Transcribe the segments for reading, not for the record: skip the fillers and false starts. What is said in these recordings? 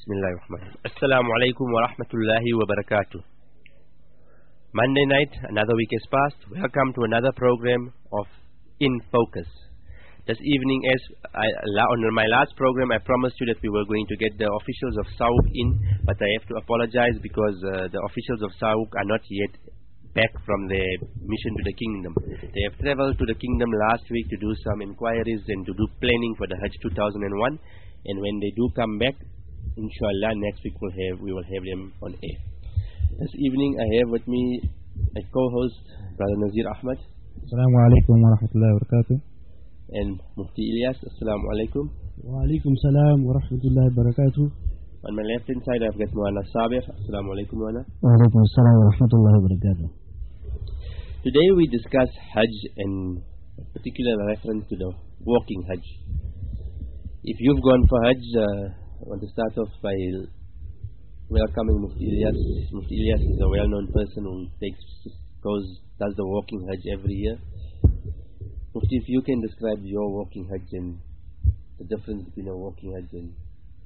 Bismillahirrahmanirrahim. Assalamu alaikum wa rahmatullahi wa barakatuh. Monday night, another week has passed. Welcome to another program of In Focus. This evening, on my last program, I promised you that we were going to get the officials of Sauk in, but I have to apologize because the officials of Sauk are not yet back from their mission to the kingdom. They have traveled to the kingdom last week to do some inquiries and to do planning for the Hajj 2001, and when they do come back, inshallah, next week we will have them on air. This evening I have with me a co-host, Brother Nazir Ahmad. Assalamu alaikum wa rahmatullahi wa barakatuh. And Mufti Ilyas. Assalamu alaikum. Wa alaikum salam wa rahmatullahi wa barakatuh. On my left hand side I've got Muana Sabir. Assalamu alaikum Muana. Wa alaikum salam wa rahmatullahi wa barakatuh. Today we discuss Hajj and particular reference to the walking Hajj. If you've gone for Hajj, I want to start off by welcoming Mufti Ilyas. Mufti Ilyas is a well-known person who does the walking Hajj every year. Mufti, if you can describe your walking Hajj and the difference between a walking Hajj and...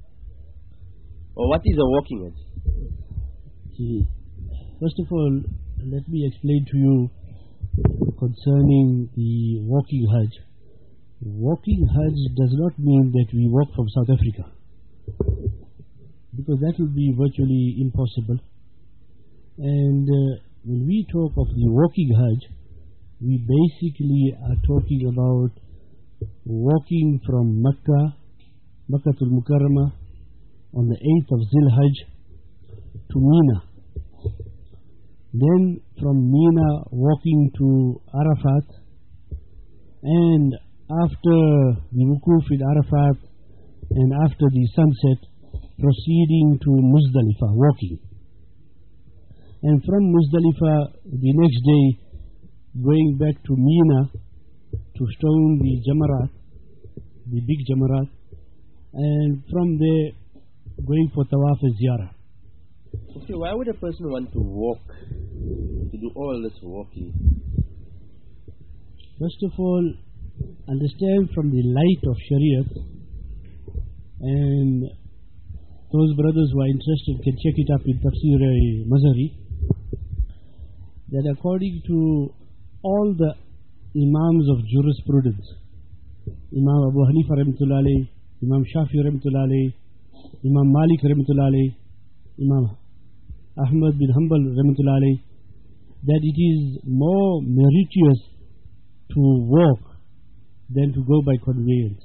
or what is a walking Hajj? First of all, let me explain to you concerning the walking Hajj. Walking Hajj does not mean that we walk from South Africa, because that would be virtually impossible. And when we talk of the walking Hajj, we basically are talking about walking from Makkatul Mukarramah on the 8th of Zil Hajj to Mina. Then from Mina walking to Arafat, and after the wukuf in Arafat and after the sunset, proceeding to Muzdalifah, walking. And from Muzdalifah, the next day, going back to Mina to stone the Jamarat, the big Jamarat, and from there, going for Tawaf and Ziyarah. Okay, why would a person want to walk, to do all this walking? First of all, understand from the light of Shariat, and those brothers who are interested can check it up in Tafsir Mazari, that according to all the Imams of jurisprudence, Imam Abu Hanifa Rahmatullah alayhi, Imam Shafi Rahmatullah alayhi, Imam Malik Rahmatullah alayhi, Imam Ahmad bin Hanbal Rahmatullah alayhi, that it is more meritorious to walk than to go by conveyance.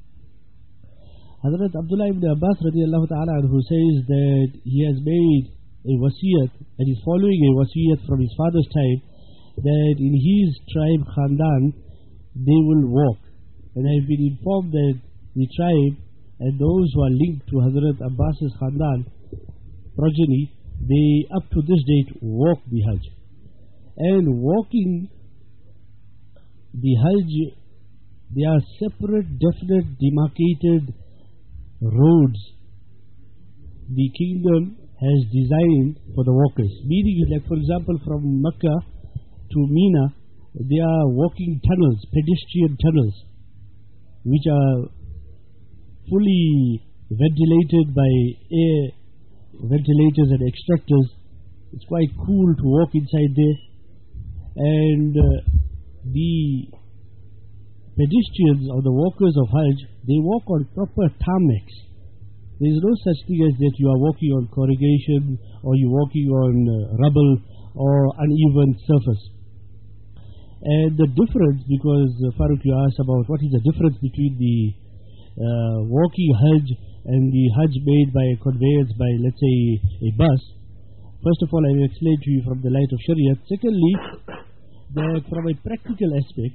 Hazrat Abdullah ibn Abbas radiallahu ta'ala who says that he has made a wasiyat and is following a wasiyat from his father's time, that in his tribe Khandan they will walk. And I have been informed that the tribe and those who are linked to Hazrat Abbas's Khandan progeny, they up to this date walk the Hajj. And walking the Hajj, they are separate, definite, demarcated roads the kingdom has designed for the walkers. Meaning, like for example, from Mecca to Mina, they are walking tunnels, pedestrian tunnels, which are fully ventilated by air ventilators and extractors. It's quite cool to walk inside there. And the pedestrians or the walkers of Hajj, they walk on proper tarmacs. There is no such thing as that you are walking on corrugation or you are walking on rubble or uneven surface. And the difference, because Farooq, you asked about what is the difference between the walking Hajj and the Hajj made by a conveyance, by let's say a bus. First of all, I will explain to you from the light of Shariat. Secondly, that from a practical aspect,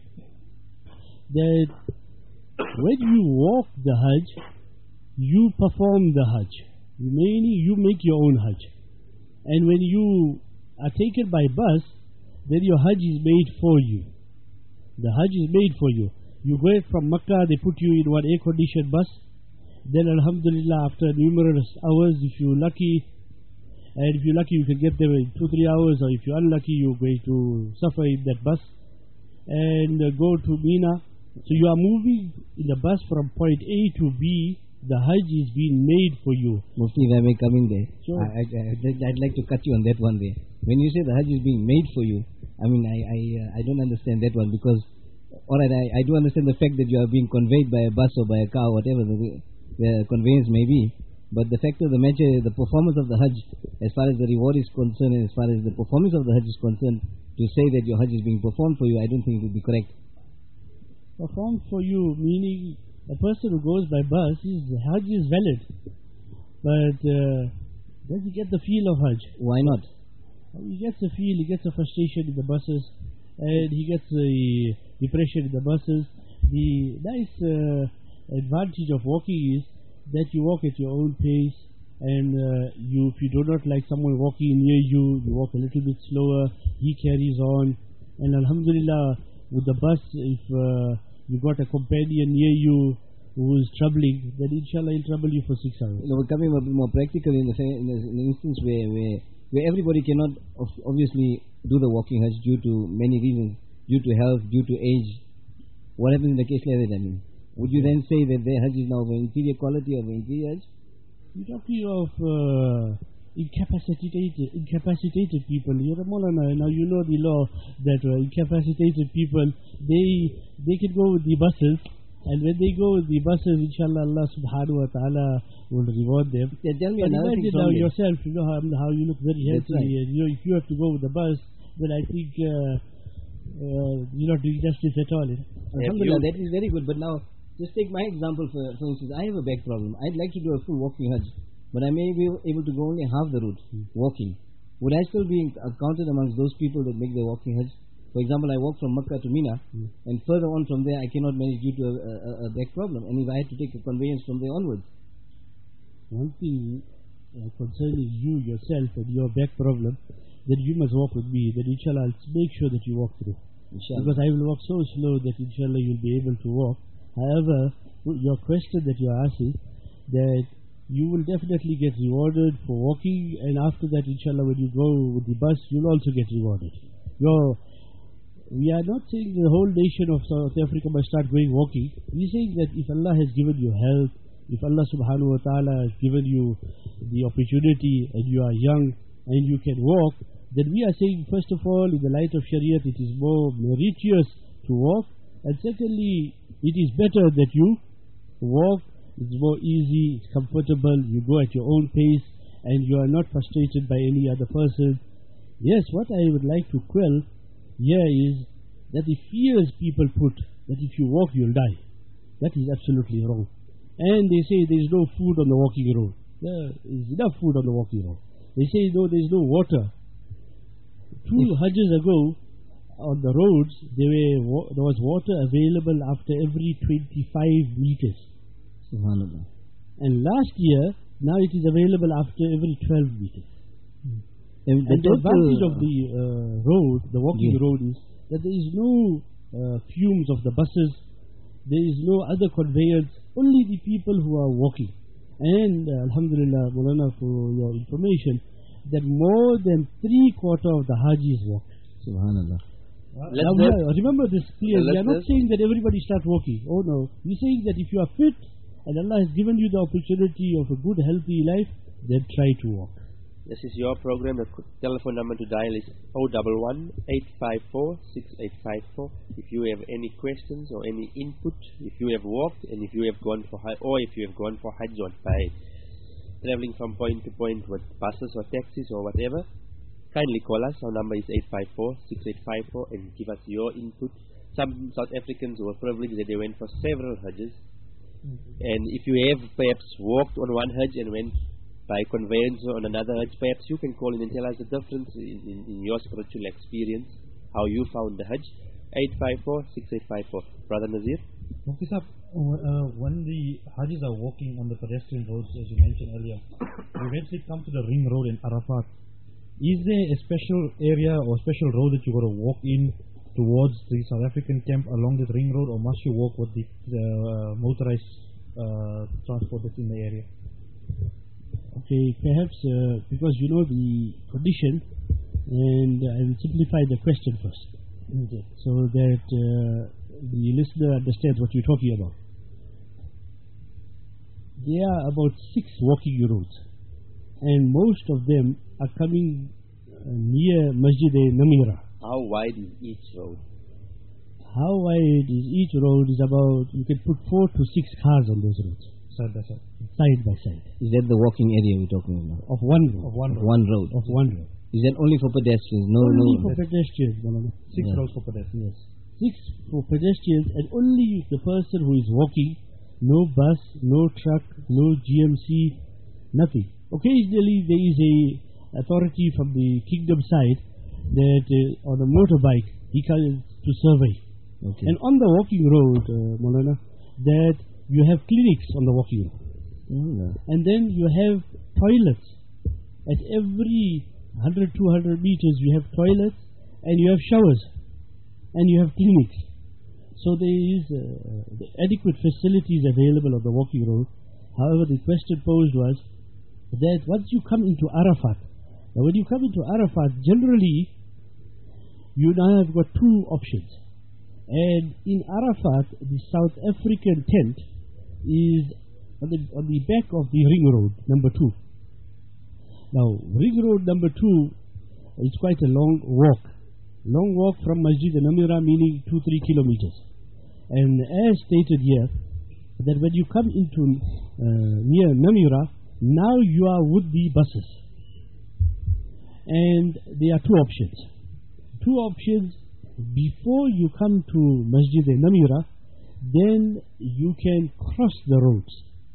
that when you walk the Hajj, you perform the Hajj, meaning you make your own Hajj. And when you are taken by bus, then your Hajj is made for you. The Hajj is made for you. You go from Makkah, they put you in one air-conditioned bus. Then Alhamdulillah, after numerous hours, if you're lucky, and if you're lucky you can get there in 2-3 hours, or if you're unlucky you're going to suffer in that bus, and go to Mina. So you are moving in the bus from point A to B the Hajj is being made for you. Mufti, if I may come in there. Sure. I'd like to cut you on that one there. When you say the Hajj is being made for you, I mean, I don't understand that one, because, alright, I do understand the fact that you are being conveyed by a bus or by a car, whatever the conveyance may be. But the fact of the matter, the performance of the Hajj, as far as the reward is concerned, and as far as the performance of the Hajj is concerned, to say that your Hajj is being performed for you, I don't think it would be correct. Performed for you, meaning a person who goes by bus, his Hajj is valid. But does he get the feel of Hajj? Why not? He gets a feel, he gets a frustration in the buses, and he gets a depression in the buses. The nice advantage of walking is that you walk at your own pace, and if you do not like someone walking near you, you walk a little bit slower, he carries on. And alhamdulillah, with the bus, if you got a companion near you who is troubling, then inshallah he'll trouble you for 6 hours. We're coming a bit more practical in the instance where everybody cannot obviously do the walking Hajj due to many reasons, due to health, due to age. What happens in the case like that, I mean? Would you then say that their Hajj is now of inferior quality or of inferior Hajj? You're talking of incapacitated people. You're a Maulana, now you know the law that incapacitated people, they can go with the buses, and when they go with the buses, inshallah Allah subhanahu wa ta'ala will reward them. Yeah, tell me but another imagine thing now from yourself, you know how you look very healthy, right. and if you have to go with the bus, then I think you're not doing justice at all. Alhamdulillah, that is very good. But now, just take my example for instance. I have a back problem. I'd like to do a full walking Hajj, but I may be able to go only half the route walking. Would I still be counted amongst those people that make their walking Hajj? For example, I walk from Makkah to Mina, and further on from there I cannot manage due to a back problem. And if I had to take a conveyance from there onwards. One thing concerning you yourself and your back problem, then you must walk with me. Then inshallah I'll make sure that you walk through. Inshallah. Because I will walk so slow that inshallah you'll be able to walk. However, your question that you're asking, that you will definitely get rewarded for walking, and after that inshallah when you go with the bus you'll also get rewarded. We are not saying the whole nation of South Africa must start going walking. We are saying that if Allah has given you health, if Allah subhanahu wa ta'ala has given you the opportunity and you are young and you can walk, then we are saying first of all, in the light of Shariat, it is more meritorious to walk, and secondly, it is better that you walk. It's more easy, it's comfortable, you go at your own pace, and you are not frustrated by any other person. Yes, what I would like to quell here is that the fears people put that if you walk you'll die. That is absolutely wrong. And they say there is no food on the walking road. There is enough food on the walking road. They say no, there is no water. 2 Hajjs ago on the roads there was water available after every 25 meters. Subhanallah. And last year, now it is available after every 12 meters. And the advantage of the road, the walking road, is that there is no fumes of the buses, there is no other conveyance, only the people who are walking. And alhamdulillah, Maulana, for your information, that more than 3/4 of the Hajis walk. Subhanallah. Remember this clearly. We are not saying that everybody start walking. Oh no. We are saying that if you are fit and Allah has given you the opportunity of a good healthy life, then try to walk. This is your program. The telephone number to dial is 011-854-6854. If you have any questions or any input, if you have walked and if you have gone for Hajj, or if you have gone for Hajj or by traveling from point to point with buses or taxis or whatever, kindly call us. Our number is 854-6854 and give us your input. Some South Africans were privileged that they went for several Hajjs. And if you have perhaps walked on one Hajj and went by conveyance on another Hajj, perhaps you can call in and tell us the difference in your spiritual experience, how you found the Hajj. 854-6854. Brother Nazir? Mufti Sahib, when the Hajjis are walking on the pedestrian roads, as you mentioned earlier, they eventually come to the ring road in Arafat. Is there a special area or special road that you got to walk in towards the South African camp along this ring road, or must you walk with the motorized transport that's in the area? Okay, perhaps because you know the condition, and I will simplify the question first, so that the listener understands what you're talking about. there are about 6 walking roads, and most of them are coming near Masjid-e-Namira. How wide is each road? How wide is each road is about, you can put 4 to 6 cars on those roads, Side by side. side by side, Is that the walking area we're talking about? of one road. Of one road. One road. Of one road. Is that only for pedestrians? No, Only no. for pedestrians, Malana. 6 Yeah. roads for pedestrians. Yes. 6 for pedestrians, and only the person who is walking, no bus, no truck, no GMC, nothing. Occasionally there is a authority from the kingdom side that on a motorbike he comes to survey. Okay. And on the walking road, Maulana, that you have clinics on the walking road. No. And then you have toilets. At every 100, 200 meters you have toilets, and you have showers, and you have clinics. So there is the adequate facilities available on the walking road. However, the question posed was that once you come into Arafat, now when you come into Arafat, generally you now have got 2 options. And in Arafat, the South African tent is on the back of the ring road, number 2. Now, ring road number 2 is quite a long walk. Long walk from Masjid-e-Namira, meaning 2-3 kilometers. And as stated here, that when you come into near Namira, now you are with the buses. And there are 2 options. 2 options. Before you come to Masjid-e-Namira, then you can cross the roads.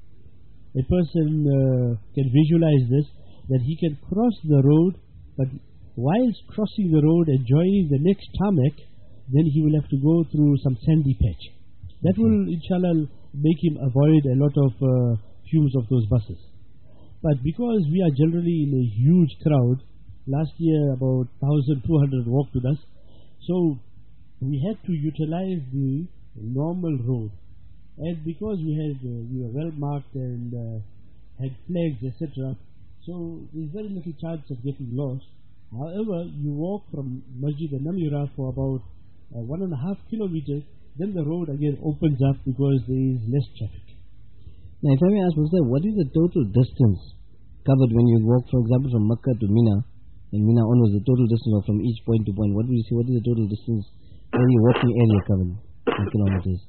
A person can visualize this, that he can cross the road, but whilst crossing the road and joining the next tarmac, then he will have to go through some sandy patch. That will, inshallah, make him avoid a lot of fumes of those buses. But because we are generally in a huge crowd, last year about 1,200 walked with us, so we had to utilize the normal road. And because we were well marked and had flags, etc., so there's very little chance of getting lost. However, you walk from Masjid-e-Namira for about 1.5 kilometers, then the road again opens up because there is less traffic. Now, if I may ask, Mr. what is the total distance covered when you walk, for example, from Makkah to Mina, and Mina onwards, the total distance or from each point to point? What would you say? What is the total distance, area, walking area covered in kilometers?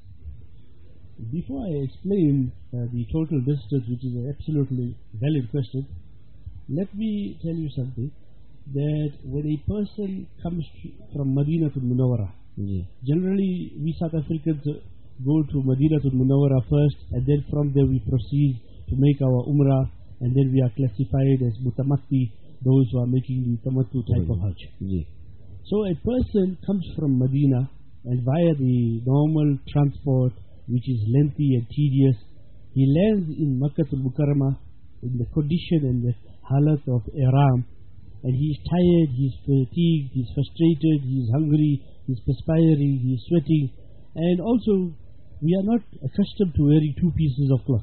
Before I explain the total distance, which is an absolutely valid question, let me tell you something, that when a person comes from Medina to Munawwara, generally we South Africans go to Medina to Munawwara first, and then from there we proceed to make our Umrah, and then we are classified as Mutamatti, those who are making the Tamattu type of Hajj. So a person comes from Medina, and via the normal transport, which is lengthy and tedious, he lands in Makkah al-Mukarramah in the condition and the halat of ihram, and he is tired, he is fatigued, he is frustrated, he is hungry, he is perspiring, he is sweating, and also we are not accustomed to wearing 2 pieces of cloth.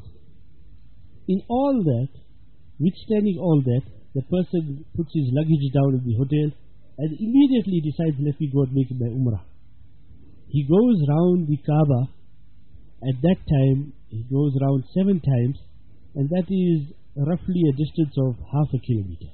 In all that, withstanding all that, the person puts his luggage down in the hotel and immediately decides, let me go and make my Umrah. He goes round the Kaaba. At that time, he goes round 7 times, and that is roughly a distance of half a kilometer,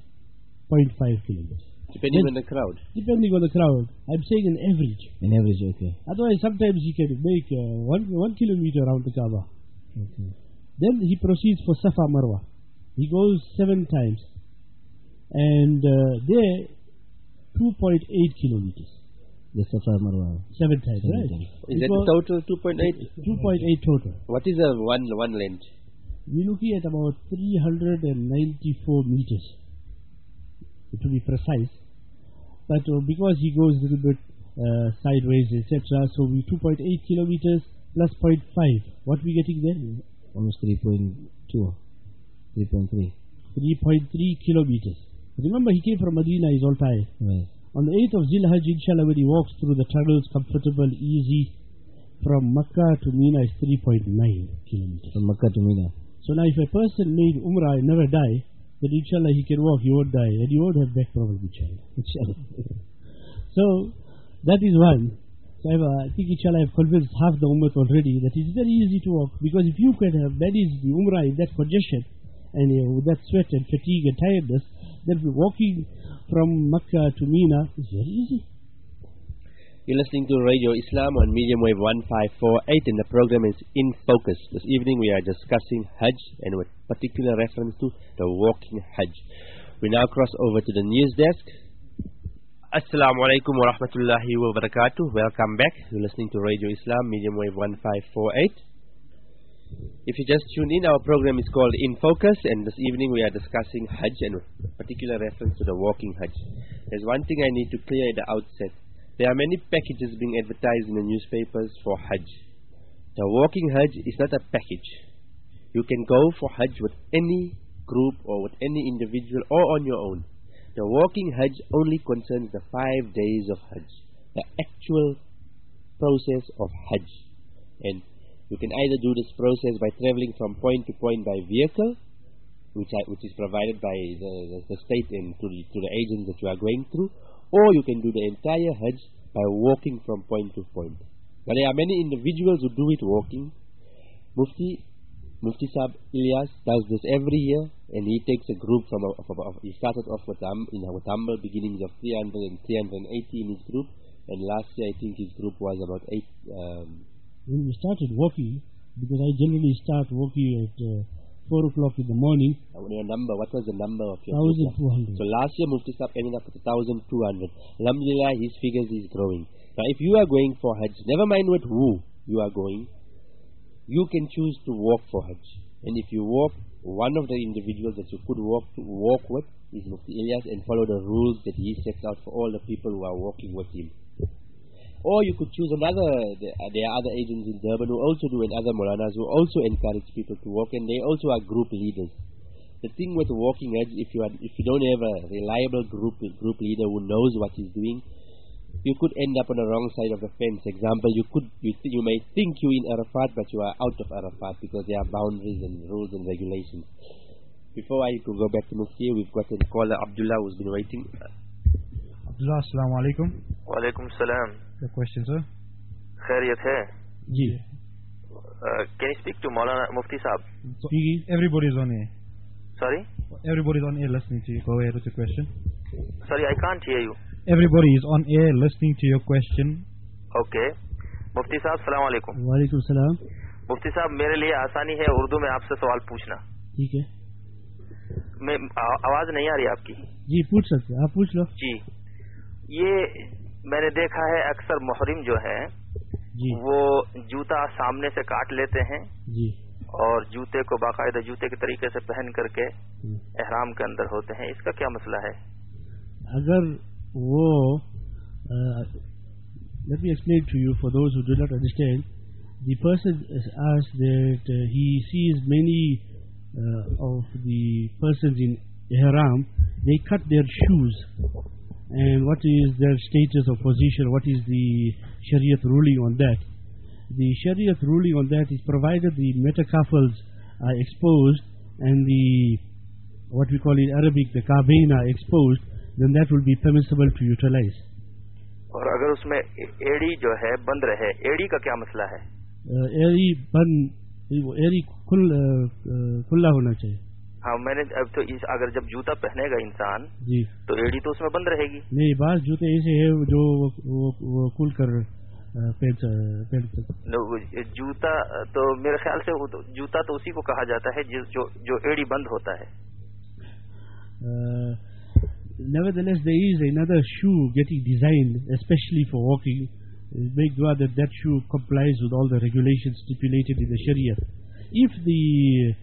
0.5 kilometers. Depending on the crowd. Depending on the crowd. I'm saying an average. An average, okay. Otherwise, sometimes he can make 1 kilometer around the Kaaba. Okay. Then he proceeds for Safa Marwa. He goes 7 times. And there, 2.8 kilometers. The Safa Marwa. 7 times, 7 right? times. Is that the total 2.8? 2.8 total. What is the one length? We're looking at about 394 meters, to be precise. But because he goes a little bit sideways, etc., so we 2.8 kilometers plus 0.5. What are we getting there? Almost 3.2, 3.3. 3.3 kilometers. Remember, he came from Medina, he's all tired. Right. On the 8th of Zilhajj, inshallah, when he walks through the tunnels, comfortable, easy, from Makkah to Mina is 3.9 kilometers. From Makkah to Mina. So now if a person made Umrah and never die, then inshallah he can walk, he won't die, and he won't have back problem, inshallah. So, that is one. So I think inshallah I've convinced half the ummah already that it's very easy to walk, because if you can have managed the umrah in that congestion and with that sweat and fatigue and tiredness, then walking from Makkah to Mina is very easy. You're listening to Radio Islam on medium wave 1548 and the program is In Focus. This evening we are discussing Hajj and with particular reference to the walking Hajj. We now cross over to the news desk. Assalamu alaikum wa rahmatullahi wa barakatuh. Welcome back. You're listening to Radio Islam medium wave 1548. If you just tuned in, our program is called In Focus and this evening we are discussing Hajj and with particular reference to the walking Hajj. There's one thing I need to clear at the outset. There are many packages being advertised in the newspapers for Hajj. The walking Hajj is not a package. You can go for Hajj with any group or with any individual or on your own. The walking Hajj only concerns the 5 days of Hajj, the actual process of Hajj. And you can either do this process by traveling from point to point by vehicle, which is provided by the state and to the agents that you are going through, or you can do the entire Hajj by walking from point to point. Now there are many individuals who do it walking. Mufti Sahib Ilyas does this every year, and he takes a group he started off with humble beginnings of 300 and 380 in his group, and last year I think his group was about 8. When we started walking, because I generally start walking at 4 o'clock in the morning. Your number, what was the number of your 1,200. So last year Mufti Sahib ended up with 1,200. Alhamdulillah, his figures is growing. Now if you are going for Hajj, never mind with who you are going, you can choose to walk for Hajj. And if you walk, one of the individuals that you could walk with is Mufti Ilyas and follow the rules that he sets out for all the people who are walking with him. Or you could choose another. There are other agents in Durban who also do, and other Maulanas who also encourage people to walk, and they also are group leaders. The thing with walking Hajj, if you don't have a reliable group leader who knows what he's doing, you could end up on the wrong side of the fence. Example, you may think you're in Arafat, but you are out of Arafat because there are boundaries and rules and regulations. Before I could go back to Mufti, we've got a caller, Abdullah, who's been waiting. Abdullah, assalamu alaikum. Wa alaikum salam. The question, sir? Khairiyat hai? Ji. Can you speak to Maulana Mufti Sahib? So everybody's on air. Sorry? Everybody's on air listening to you. Go ahead with your question. Sorry, I can't hear you. Everybody is on air listening to your question. Okay. Mufti Sahib, assalamu alaikum. Wa alaikum salam. Mufti Sahib, मेरे लिए आसानी है उर्दू में आपसे सवाल पूछना. ठीक है. मैं आवाज नहीं आ रही आपकी. जी पूछ सकते, आप पूछ लो. जी. ये मैंने देखा है अक्सर मुहरिम जो है वो जूता सामने से काट लेते हैं जी, और जूते को बाकायदा जूते के तरीके से पहन करके एहराम के अंदर होते हैं. इसका क्या मसला है? अगर वो let me explain to you for those who do not understand. The person is asked that he sees many of the persons in ihram, they cut their shoes. And what is their status or position? What is the Shariat ruling on that? The Shariat ruling on that is provided the metacarpals are exposed and the, what we call in Arabic, the Ka'bayn are exposed, then that will be permissible to utilize. और अगर उसमें एड़ी जो है बंद रहे, एड़ी का क्या मसला है? एड़ी खुला होना चाहिए. हाँ, मैंने अब तो अगर जब जूता पहनेगा इंसान जी तो एड़ी तो उसमें बंद रहेगी. नहीं, बात जूते ऐसे है जो वो खुल कर पहन जूता तो मेरे ख्याल से जूता तो उसी को कहा जाता है जो एड़ी बंद होता है. Nevertheless, there is another shoe getting designed especially for walking. Make dua that that shoe complies with all the regulations stipulated in the Sharia. If the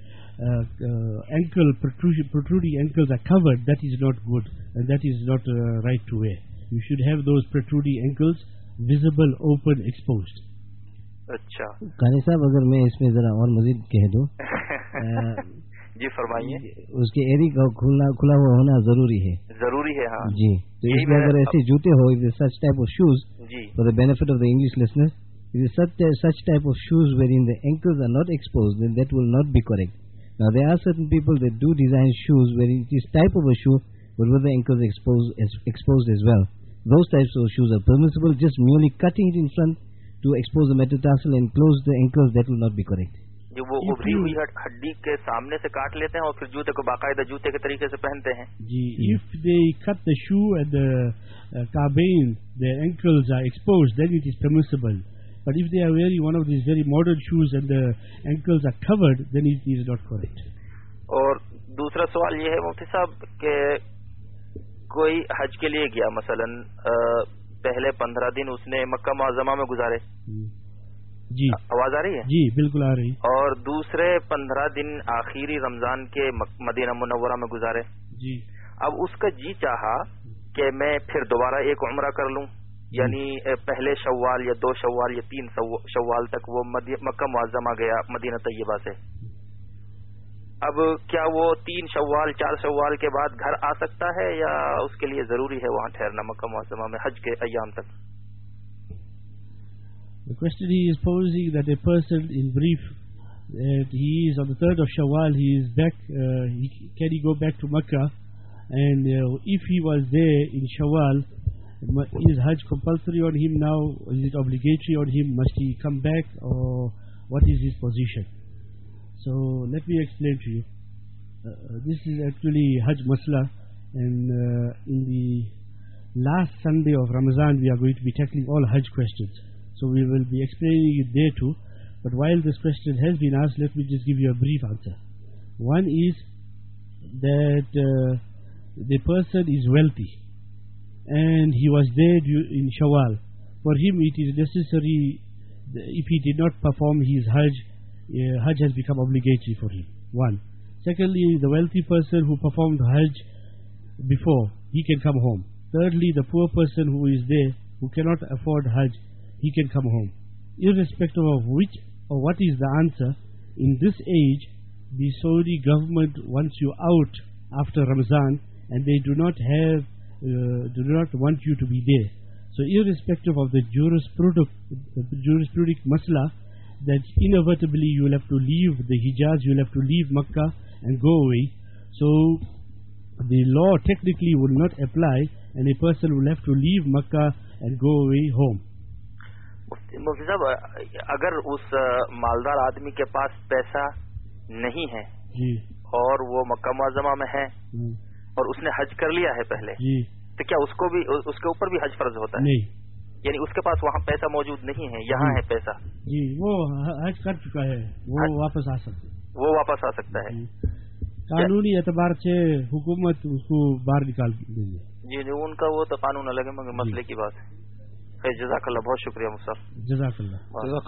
protruding ankles are covered, that is not good, and that is not right to wear. You should have those protruding ankles visible, open, exposed. अच्छा. कानी साहब, अगर मैं इसमें जरा और मजीद कह दूं जी फरमाइए. उसके एड़ी का खुला हुआ होना जरूरी है. जरूरी है, हाँ जी. तो इसमें अगर ऐसे जूते हो, such type of shoes, ji, for the benefit of the English listeners, if such type of shoes wherein the ankles are not exposed, then that will not be correct. Now there are certain people that do design shoes where it is type of a shoe but with the ankles exposed as well. those types of shoes are permissible. Just merely cutting it in front to expose the metatarsal and close the ankles, that will not be correct. जो वो उभरी हुई हड्डी के सामने से काट लेते हैं और फिर जूते को बाकायदा जूते के तरीके से पहनते हैं. If they cut the shoe at the Ka'bayn, their ankles are exposed, then it is permissible. But if they are wearing one of these very modern shoes and the ankles are covered, then it is not correct. और दूसरा सवाल ये है मुफ्ती साहब कि कोई हज के लिए गया, मसलन पहले 15 दिन उसने मक्का मुअज़्ज़मा में गुजारे. जी, आवाज आ रही है? जी बिल्कुल आ रही. और दूसरे 15 दिन आखिरी रमजान के मदीना मुनव्वरा में गुजारे. जी. अब उसका जी चाहा कि मैं फिर दोबारा एक उम्रा कर लूं, यानी पहले शव्वाल या 2 शव्वाल या 3 शव्वाल तक वो मक्का मुअज़्ज़मा गया मदीना तैयबा से. अब क्या वो 3 शव्वाल 4 शव्वाल के बाद घर आ सकता है या उसके लिए जरूरी है वहां ठहरना मक्का मुअज़्ज़मा में हज के अय्याम तक? The question he is posing that a person, in brief, that he is on the 3rd of Shawwal, he is back, can he go back to Makkah? And if he was there in Shawwal, is Hajj compulsory on him now? Is it obligatory on him? Must he come back, or what is his position? So let me explain to you. This is actually Hajj Masla, and in the last Sunday of Ramadan we are going to be tackling all Hajj questions. So we will be explaining it there too. But while this question has been asked, let me just give you a brief answer. One is that the person is wealthy and he was there in Shawwal. For him it is necessary, if he did not perform his Hajj, Hajj has become obligatory for him. One. Secondly, the wealthy person who performed Hajj before, he can come home. Thirdly, the poor person who is there, who cannot afford Hajj, he can come home. Irrespective of which or what is the answer, in this age, the Saudi government wants you out after Ramadan, and they do not want you to be there. So irrespective of the jurisprudent masla, that inevitably you will have to leave the Hijaz, you will have to leave Makkah and go away. So the law technically will not apply, and a person will have to leave Makkah and go away home. मुफ्ती साहब, अगर उस मालदार आदमी के पास पैसा नहीं है जी, और वो मक्का मुअज़्ज़मा में है और उसने हज कर लिया है पहले जी, तो क्या उसके ऊपर भी हज फर्ज होता है? नहीं, यानी उसके पास वहाँ पैसा मौजूद नहीं है, यहाँ है पैसा जी, वो हज कर चुका है, वो वापस आ सकता है. वो वापस आ सकता है. कानूनी एतबार से हुकूमत उसको बाहर निकाल देगी. जी जी, उनका वो तो कानून अलग है, मगर मसले की बात है. जज़ाकल्लाह, बहुत शुक्रिया मुफ्ती. जज़ाकल्लाह.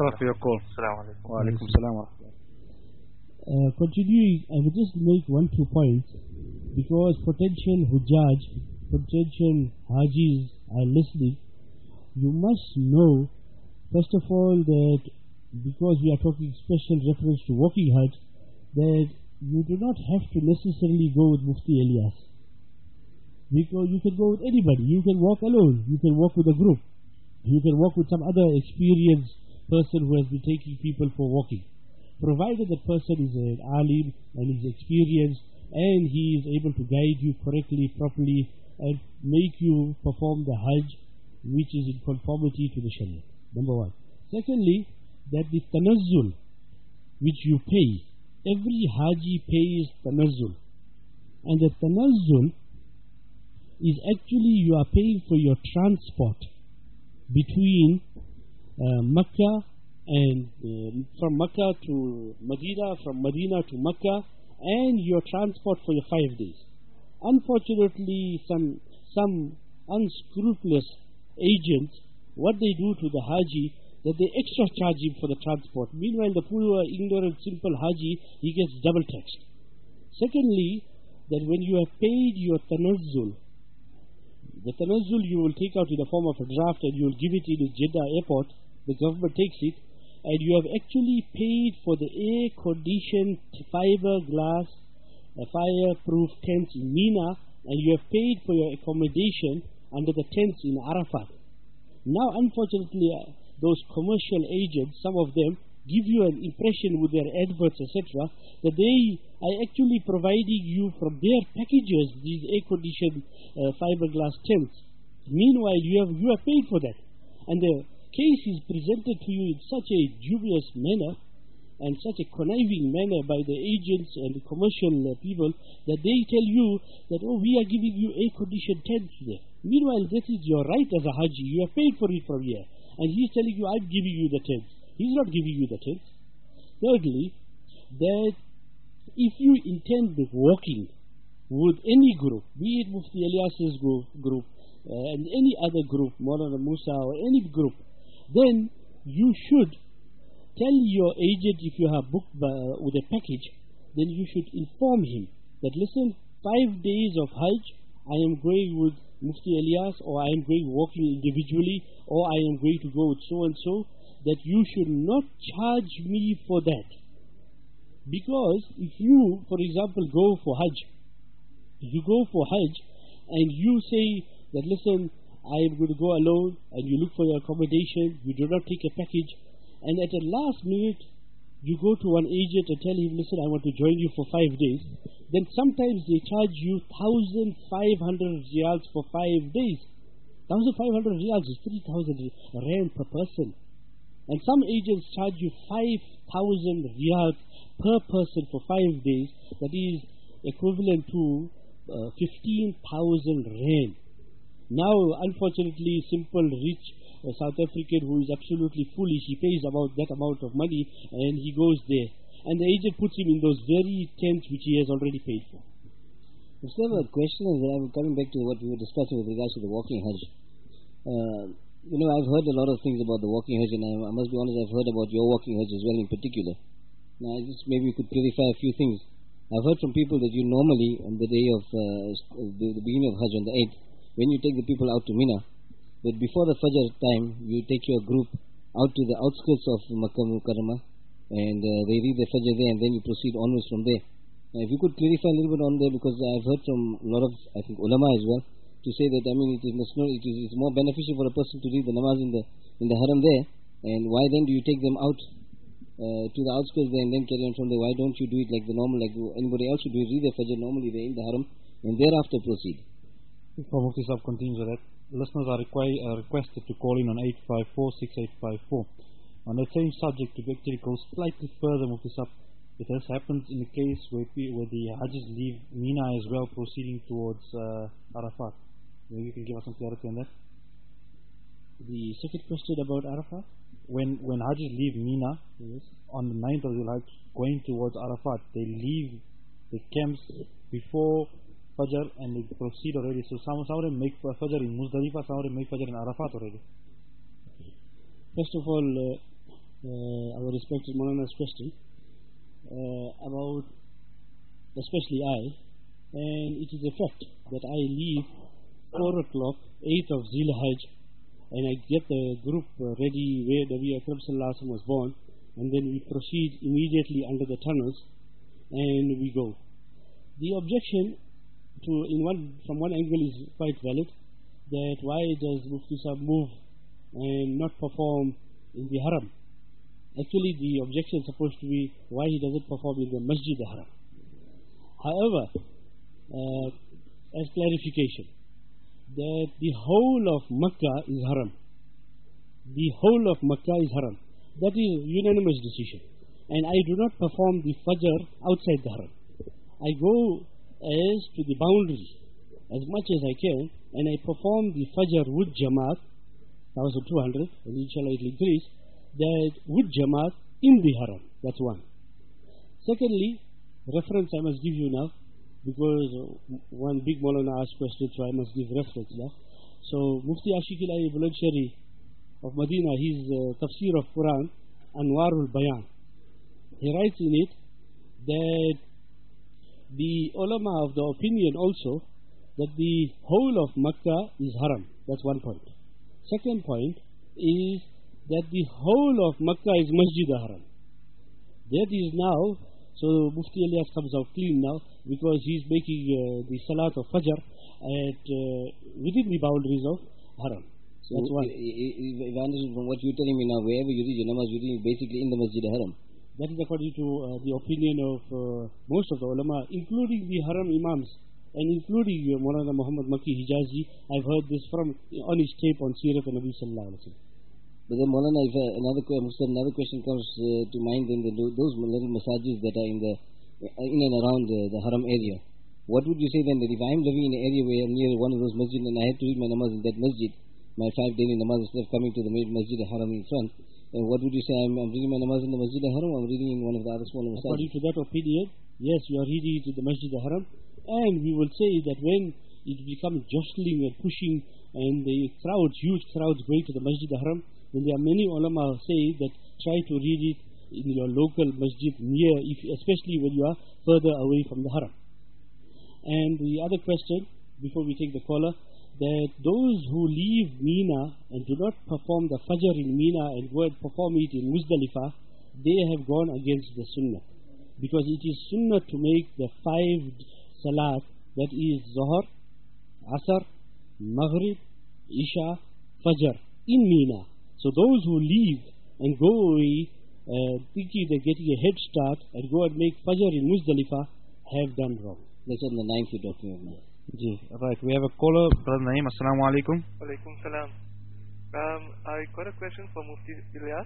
Continuing, I will just make 1-2 points, because potential Hujjaj, potential Hajis are listening. You must know, first of all, that because we are talking special reference to walking Hajj, that you do not have to necessarily go with Mufti Ilyas. Because you can go with anybody. You can walk alone. You can walk with a group. You can walk with some other experienced person who has been taking people for walking. Provided that person is an alim and is experienced, and he is able to guide you correctly, properly, and make you perform the Hajj which is in conformity to the Sharia. Number one. Secondly, that the tanazzul which you pay, every Haji pays tanazzul. And the tanazzul is actually you are paying for your transport between Makkah and from Makkah to Medina, from Medina to Makkah, and your transport for your 5 days. Unfortunately, some unscrupulous agents, what they do to the Haji, that they extra charge him for the transport. Meanwhile, the poor, ignorant, simple Haji, he gets double taxed. Secondly, that when you have paid your tanazzul, the tanazzul you will take out in the form of a draft and you will give it in the Jeddah airport, the government takes it, and you have actually paid for the air-conditioned fiberglass, fireproof tents in Mina, and you have paid for your accommodation under the tents in Arafat. Now, unfortunately, those commercial agents, some of them, give you an impression with their adverts, etc., that they are actually providing you from their packages these air-conditioned fiberglass tents. Meanwhile, you have paid for that. And the case is presented to you in such a dubious manner and such a conniving manner by the agents and the commercial people that they tell you that, oh, we are giving you air-conditioned tents there. Meanwhile, that is your right as a Haji. You have paid for it from here. And he's telling you, I'm giving you the tents. He's not giving you the tents. Thirdly, that if you intend walking with any group, be it Mufti Ilyas's group and any other group, Maulana Musa or any group, then you should tell your agent, if you have booked with a package, then you should inform him that, listen, 5 days of Hajj, I am going with Mufti Ilyas, or I am going walking individually, or I am going to go with so and so, that you should not charge me for that. Because if you, for example, go for Hajj, and you say that, listen, I am going to go alone, and you look for your accommodation, you do not take a package, and at the last minute, you go to one agent and tell him, listen, I want to join you for 5 days, then sometimes they charge you 1,500 riyals for 5 days. 1,500 riyals is 3,000 rand per person. And some agents charge you 5,000 riyals per person for 5 days. That is equivalent to 15,000 rand. Now, unfortunately, simple, rich South African who is absolutely foolish, he pays about that amount of money and he goes there. And the agent puts him in those very tents which he has already paid for. Mr. The question is, I'm coming back to what we were discussing with regards to the walking Hajj. I've heard a lot of things about the walking Hajj, and I must be honest, I've heard about your walking Hajj as well in particular. Now, just maybe you could clarify a few things. I've heard from people that you normally, on the day of the beginning of Hajj, on the 8th, when you take the people out to Mina, that before the Fajr time, you take your group out to the outskirts of Makkah Mukarramah, and they read the Fajr there, and then you proceed onwards from there. Now, if you could clarify a little bit on there, because I've heard from a lot of, I think, ulama as well, to say that, it's more beneficial for a person to read the namaz in the haram there, and why then do you take them out to the outskirts there and then carry on from there? Why don't you do it like the normal, like anybody else would do, read the Fajr normally there in the haram, and thereafter proceed? Before Mufti Sahib continues with that, listeners are requested to call in on 854-6854. On that same subject, to actually go slightly further, Mufti Sahib, it has happened in the case where the Hajjis leave Mina as well, proceeding towards Arafat. Maybe you can give us some clarity on that. The second question about Arafat? When Hajjis leave Mina, yes, on the 9th of July, going towards Arafat, they leave the camps before Fajr and they proceed already. So some of them make Fajr in Muzdalifah, some of them make Fajr in Arafat already. First of all, our respected Maulana's question about especially I, and it is a fact that I leave 4 o'clock, 8th of Zilhajj, and I get the group ready where Nabi Akram Sallallahu Alaihi Wasallam was born, and then we proceed immediately under the tunnels and we go. The objection from one angle is quite valid, that why does Mufti Sahib move and not perform in the haram? Actually, the objection is supposed to be why he doesn't perform in the Masjid al-Haram. However, as clarification, that the whole of Makkah is haram. The whole of Makkah is haram. That is unanimous decision. And I do not perform the Fajr outside the haram. I go as to the boundary as much as I can, and I perform the Fajr with Jamaat, 1,200, and inshallah it will increase, that with Jamaat in the haram. That's one. Secondly, reference I must give you now, because one big Maulana asked questions, so I must give reference now. So Mufti Ashiq Ilahi Bulandshari of Medina, his tafsir of Quran, Anwarul Bayan, he writes in it that the ulama of the opinion also that the whole of Makkah is haram. That's one point. Second point is that the whole of Makkah is Masjid al-Haram. That is now, so Mufti Ilyas comes out clean now, because he's making the Salat of Fajr at within the boundaries of Haram. So that's one. If I understand from what you're telling me now, wherever you read your namaz, you read basically in the Masjid al-Haram. That is according to the opinion of most of the ulama, including the Haram Imams and including Maulana Muhammad Makki Hijazi. I've heard this from on his tape on Sirat al-Nabi sallallahu alaihi wasallam. But then Maulana, if another question comes to mind, then those little masajid that are in and around the Haram area, what would you say then, that if I'm living in an area where I'm near one of those masjid and I have to read my namaz in that masjid, my 5 daily namaz, instead of coming to the main masjid al-Haram in front, and what would you say, I'm reading my namaz in the masjid al-Haram, or I'm reading in one of the other smaller masajid? According to that opinion, yes, you are reading it in the masjid al-Haram, and we will say that when it becomes jostling and pushing and the crowds, huge crowds going to the masjid al-Haram, then there are many ulama say that try to read it in your local masjid near, especially when you are further away from the Haram. And the other question, before we take the caller, that those who leave Mina and do not perform the Fajr in Mina and go and perform it in Muzdalifah, they have gone against the Sunnah. Because it is Sunnah to make the 5 Salat, that is Zohar, Asr, Maghrib, Isha, Fajr, in Mina. So those who leave and go away thinking they're getting a head start and go and make Fajr in Muzdalifah have done wrong. That's on the 9th you're talking about. Right, we have a caller, Brother Naeem. Assalamu alaikum. Alaikum salam. I got a question for Mufti Ilyas.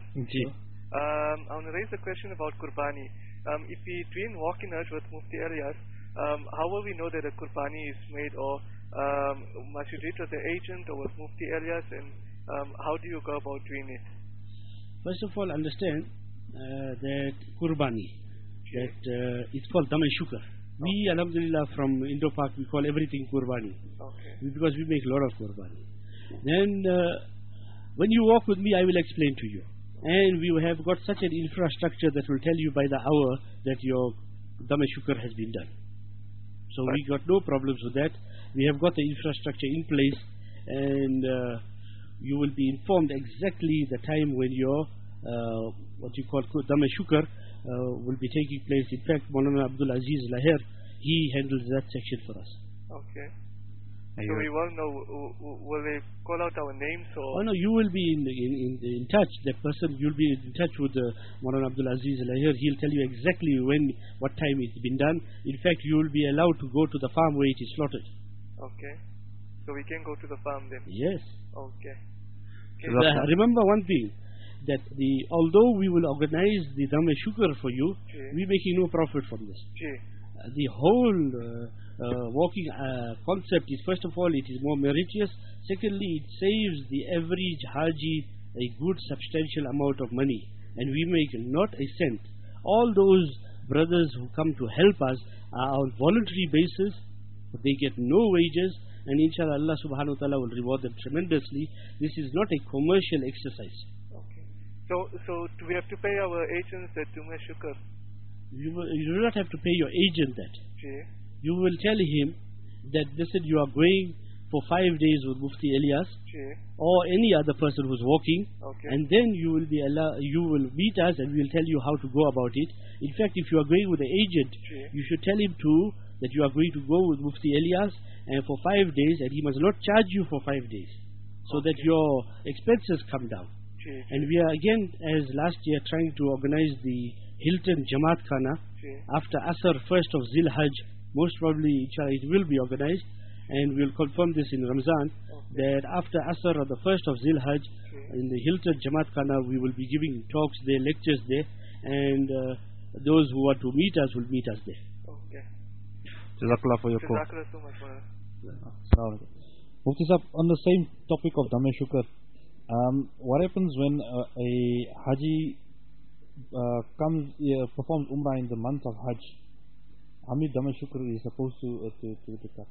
I want to raise a question about Qurbani. If we train walking Hajj with Mufti Ilyas, how will we know that a Qurbani is made, or must you do it with the agent or with Mufti Ilyas, and how do you go about doing it? First of all, understand that Qurbani, that it's called Dam Shukr. We, alhamdulillah, from Indo-Pak, we call everything Qurbani. Okay. Because we make a lot of Qurbani. Then, when you walk with me, I will explain to you. And we have got such an infrastructure that will tell you by the hour that your Dam Shukr has been done. So we got no problems with that. We have got the infrastructure in place, and you will be informed exactly the time when your what you call Dam Shukr will be taking place. In fact, Maulana Abdul Aziz Lahir, he handles that section for us. Okay. So we will know, will they call out our names, or? Oh no, you will be in touch. That person, you'll be in touch with Maulana Abdul Aziz Lahir. He'll tell you exactly what time it's been done. In fact, you will be allowed to go to the farm where it is slaughtered. Okay. So we can go to the farm then? Yes. Okay. Remember one thing, that although we will organize the Dam Shukr for you, we're making no profit from this. The whole walking concept is, first of all, it is more meritorious. Secondly, it saves the average Haji a good substantial amount of money, and we make not a cent. All those brothers who come to help us are on voluntary basis. They get no wages, and inshallah Allah subhanahu wa ta'ala will reward them tremendously. This is not a commercial exercise. So do we have to pay our agents that Dam Shukr? You do not have to pay your agent that. You will tell him that, listen, you are going for 5 days with Mufti Ilyas or any other person who's walking, and then you will meet us and we will tell you how to go about it. In fact, if you are going with the agent, you should tell him too that you are going to go with Mufti Ilyas and for 5 days, and he must not charge you for 5 days, so that your expenses come down. And we are again, as last year, trying to organize the Hilton Jamaat Khana after Asr, 1st of Zil Hajj. Most probably, inshallah, it will be organized, and we will confirm this in Ramzan, that after Asr or the 1st of Zil Hajj, in the Hilton Jamaat Khana, we will be giving talks there, lectures there, and those who want to meet us will meet us there. Okay. Jazakallah for your call. Jazakallah so much, Mufti Sahib, on the same topic of Dam Shukr, what happens when a Haji performs Umrah in the month of Hajj? How many Dam Shukr is supposed to cut?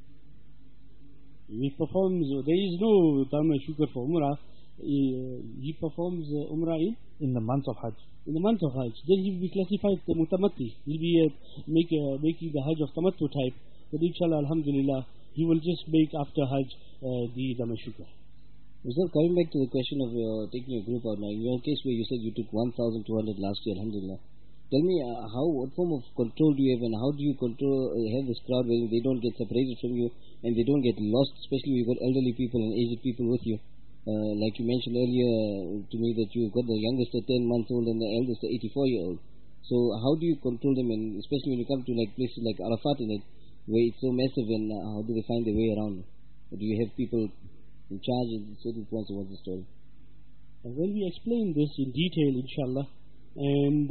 He performs, there is no Dam Shukr for Umrah. He performs Umrah in the month of Hajj. In the month of Hajj. Then he will be classified the Mutamatti. He will be making the Hajj of Tamattu type. But inshallah, alhamdulillah, he will just make after Hajj the Dam Shukr. Sir, coming back to the question of taking a group out now, in your case where you said you took 1,200 last year, alhamdulillah, tell me what form of control do you have, and how do you have this crowd where they don't get separated from you and they don't get lost, especially when you've got elderly people and aged people with you? Like you mentioned earlier to me that you've got the youngest at 10 months old and the eldest at 84-year-old. So how do you control them, and especially when you come to like places like Arafat in it, where it's so massive, and how do they find their way around? Or do you have people in charge at certain points? What's the story? When we explain this in detail, inshallah, and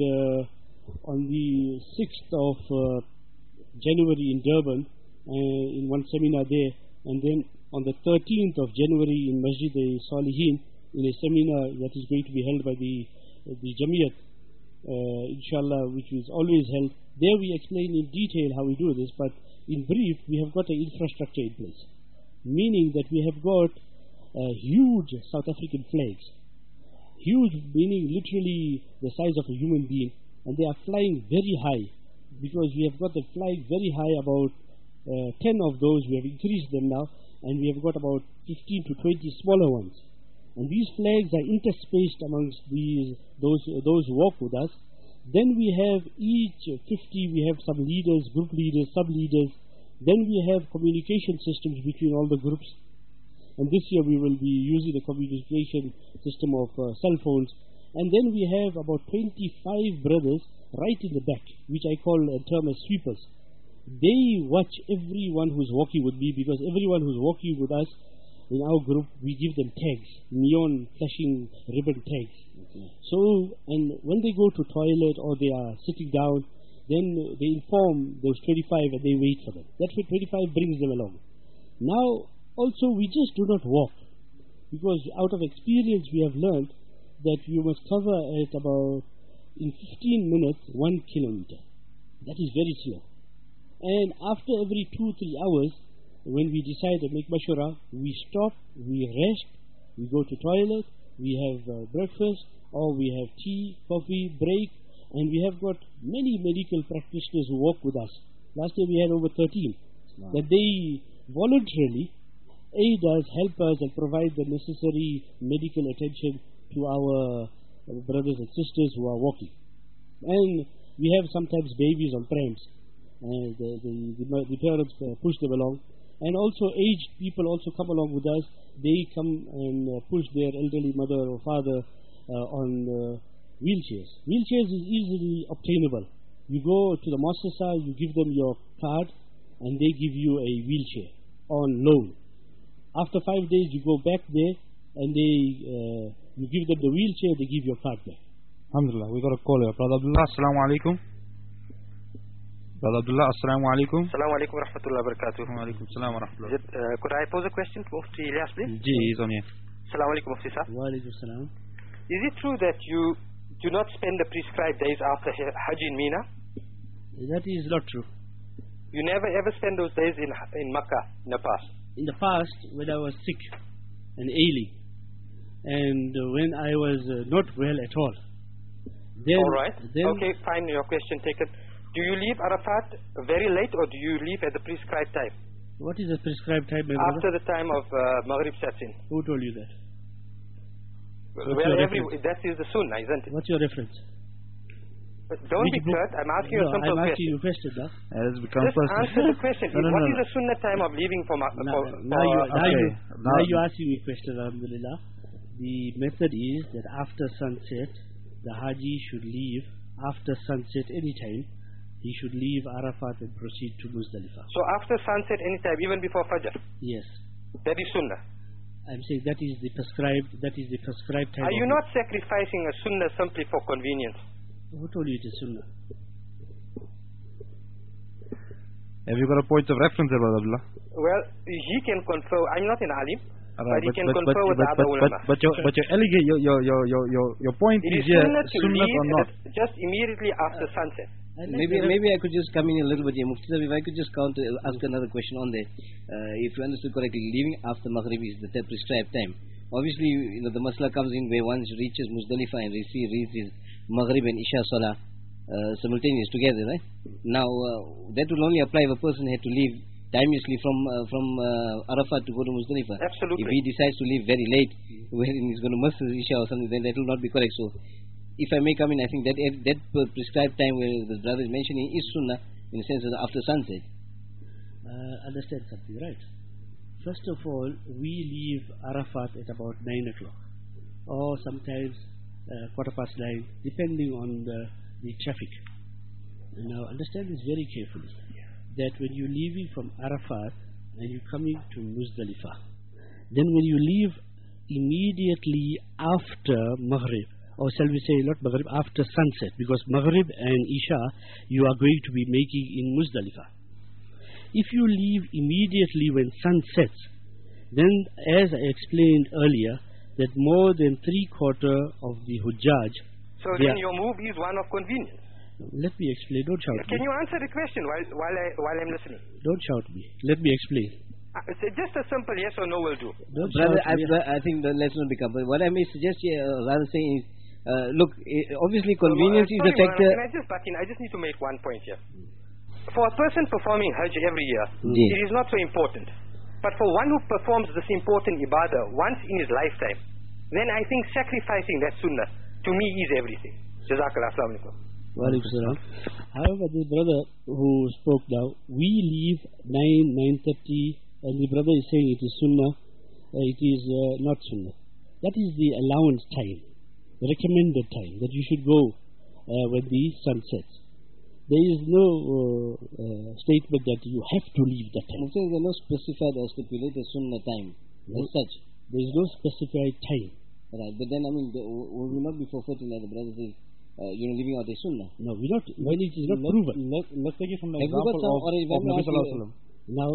on the 6th of January in Durban, in one seminar there, and then on the 13th of January in Masjid al-Salihin, in a seminar that is going to be held by the Jamiyat, inshallah, which is always held. There we explain in detail how we do this, but in brief, we have got an infrastructure in place, meaning that we have got huge South African flags, huge meaning literally the size of a human being, and they are flying very high, because we have got them flying very high, about 10 of those. We have increased them now, and we have got about 15 to 20 smaller ones. And these flags are interspaced amongst those who walk with us. Then we have each 50, we have some leaders, group leaders, sub-leaders. Then we have communication systems between all the groups. And this year we will be using the communication system of cell phones. And then we have about 25 brothers right in the back, which I call a term as sweepers. They watch everyone who's walking with me, because everyone who's walking with us in our group, we give them tags, neon flashing ribbon tags. Okay. So, and when they go to toilet or they are sitting down, then they inform those 25 and they wait for them. That's what 25 brings them along. Now, also we just do not walk, because out of experience we have learned that you must cover at about, in 15 minutes, 1 kilometer. That is very slow. And after every 2-3 hours, when we decide to make mashura, we stop, we rest, we go to toilet, we have breakfast, or we have tea, coffee, break, and we have got many medical practitioners who work with us. Last year we had over 13. Wow. That they voluntarily aid us, help us, and provide the necessary medical attention to our brothers and sisters who are walking. And we have sometimes babies on prams, and the parents push them along. And also aged people also come along with us. They come and push their elderly mother or father on wheelchairs. Wheelchairs is easily obtainable. You go to the muassasa, you give them your card, and they give you a wheelchair on loan. After 5 days, you go back there, and you give them the wheelchair, they give your card back. Alhamdulillah, we got a call here. Brother Abdullah, assalamu alaikum. Brother Abdullah, assalamu alaikum. Assalamu alaikum wa rahmatullahi wa barakatuh. Wa alaikum assalam wa rahmatullahi. Could I pose a question to Mufti Ilyas, please? Ji, he's on here. Assalamu alaikum, Mufti sir. Wa alaikum assalam. Is it true that you do not spend the prescribed days after Hajj in Mina? That is not true. You never ever spend those days in Makkah in the past? In the past, when I was sick and ailing, and when I was not well at all. Then, all right. Okay, fine. Your question taken. Do you leave Arafat very late, or do you leave at the prescribed time? What is the prescribed time? After the time of Maghrib sets in. Who told you that? That is the Sunnah, isn't it? What's your reference? Don't be curt. I'm asking you a simple question. I'm asking you a question, now. Just answer the question. What is the Sunnah time of leaving for Now you're asking me a question, alhamdulillah. The method is that after sunset, the Haji should leave after sunset anytime. He should leave Arafat and proceed to Muzdalifah. So after sunset anytime, even before Fajr? Yes. That is Sunnah? I'm saying that is the prescribed time. Are you not sacrificing a Sunnah simply for convenience? Who told you it is Sunnah? Have you got a point of reference there, Brother Abdullah? Well, he can confer. I'm not an alim, but he can confer with the other ulama. But your point is Sunnah or not? Just immediately after sunset. Maybe I could just come in a little bit here, Mufti sir. If I could just ask another question on that. If you understood correctly, leaving after Maghrib is the prescribed time. Obviously, the masla comes in where one reaches Muzdalifah and reaches Maghrib and Isha Salah simultaneous together, right? Now, that will only apply if a person had to leave timelessly from Arafat to go to Muzdalifah. Absolutely. If he decides to leave very late, when he's going to miss his Isha or something, then that will not be correct. So, if I may come in, I think that prescribed time where the brother is mentioning is Sunnah in the sense of after sunset. Understand something, right? First of all, we leave Arafat at about 9 o'clock, or sometimes 9:15, depending on the traffic. Now, understand this very carefully. that when you're leaving from Arafat and you're coming to Muzdalifah, then when you leave immediately after Maghrib, or shall we say not Maghrib, after sunset, because Maghrib and Isha you are going to be making in Muzdalifah. If you leave immediately when sun sets, then as I explained earlier, that more than 3/4 of the Hujjaj. So then your move is one of convenience. Let me explain. Don't shout Can me. you answer the question while I'm listening? Don't shout me. Let me explain. Just a simple yes or no will do. Don't Brother, shout me. I think let's not become. What I may suggest here, rather saying is, look, obviously convenience is a Sorry, factor. Can I just butt in? I just need to make one point here. For a person performing Hajj every year, Yes. it is not so important. But for one who performs this important ibadah once in his lifetime, then I think sacrificing that sunnah to me is everything. Jazakallah. Assalamu alaikum. Wa alaikum salam. However, the brother who spoke now, we leave 9:30, and the brother is saying it is sunnah, it is not sunnah. That is the allowance time, the recommended time that you should go when the sun sets. There is no statement that you have to leave that time. I'm saying there are no specified or stipulated sunnah time as such. There is no specified time. Right, but then I mean, will we not be forfeiting, like the brother says, leaving out a sunnah? No, we not. When it is not proven. Let's take it from the Have you got example some, or if of I'm Nabi not Sallallahu Alaihi Wasallam. Now,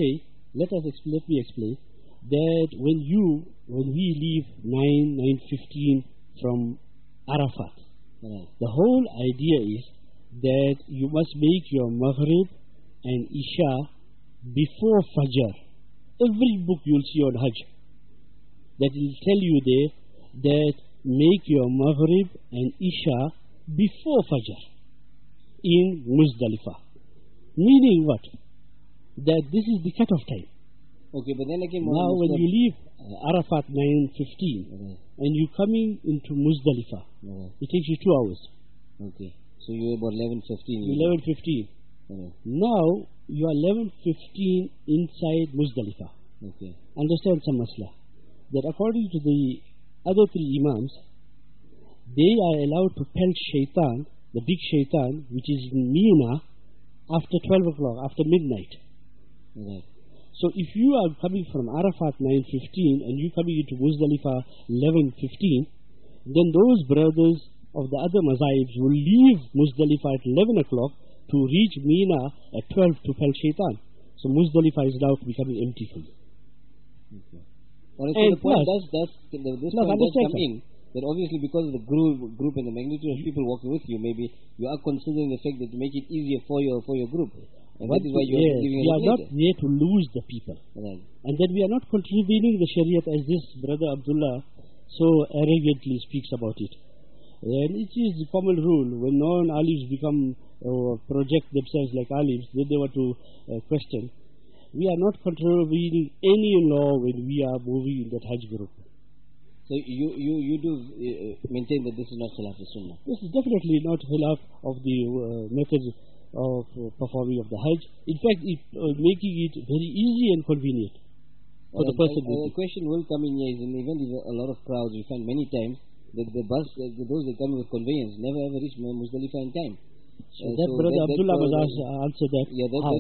let me explain that when we leave 9:15 from Arafat, Right. the whole idea is that you must make your Maghrib and Isha before Fajr. Every book you'll see on Hajj, that will tell you there that make your Maghrib and Isha before Fajr in Muzdalifah. Meaning what? That this is the cut-off time. Okay, but then again, Now when you leave Arafat 9:15 Right. and you're coming into Muzdalifah, Right. it takes you 2 hours. Okay, so you're about 11:15. 11:15. Right. Now you are 11:15 inside Muzdalifah. Okay. Understand some masla, that according to the other 3 imams, they are allowed to pelt shaitan, the big shaitan, which is in Mina, after 12 o'clock, after midnight. Right. So if you are coming from Arafat 9:15 and you coming into Muzdalifah 11:15, then those brothers of the other mazahibs will leave Muzdalifah at 11 o'clock to reach Mina at 12 to pelt shaitan. So Muzdalifah is now becoming empty for you. Alright, And so the point plus- this No, point does understand, come sir. in, that obviously because of the group and the magnitude of people walking with you, maybe you are considering the fact that to make it easier for your group. And that is why you are giving we it are not later. there to lose the people. Right. And that we are not contravening the Shariat as this brother Abdullah so arrogantly speaks about it. And it is the common rule, when non-alims become, project themselves like alims, then they want to question. We are not contravening any law when we are moving in that Hajj group. So you do maintain that this is not Salaf Sunnah. This is definitely not khilaf of the methods of performing of the Hajj. In fact, making it very easy and convenient for the person. The question will come in here is, in the event of a lot of crowds, you find many times that the bus, those that come with conveyance, never ever reach Muzdalifah in time. So that brother Abdullah was answered that. Yeah, how?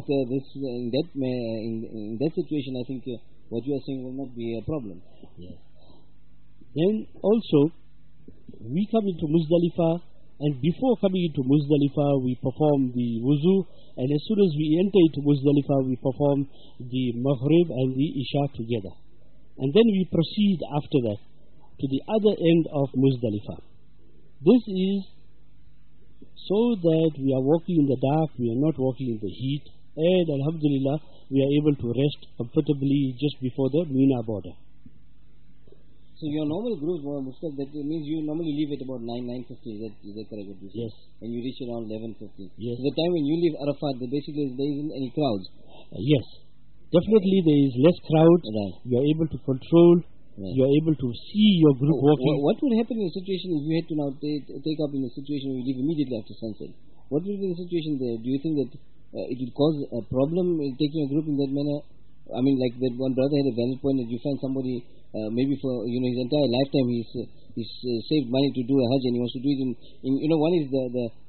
in that situation, I think what you are saying will not be a problem. Yes. Then also, we come into Muzdalifah, and before coming into Muzdalifah, we perform the wuzu, and as soon as we enter into Muzdalifah, we perform the Maghrib and the Isha together. And then we proceed after that to the other end of Muzdalifah. This is so that we are walking in the dark, we are not walking in the heat, and Alhamdulillah, we are able to rest comfortably just before the Mina border. So your normal group, Mustafa, that means you normally leave at about 9:50. Is that correct? What you say? Yes. And you reach around 11:50. Yes. So the time when you leave Arafat, basically there isn't any crowds. Yes. Definitely there is less crowd. Right. You are able to control. Right. You are able to see your group walking. What would happen in a situation if you had to now take up in a situation where you leave immediately after sunset? What would be the situation there? Do you think that it would cause a problem in taking a group in that manner? I mean, like that one brother had a valid point that you find somebody maybe for his entire lifetime he's saved money to do a Hajj and he wants to do it in one is the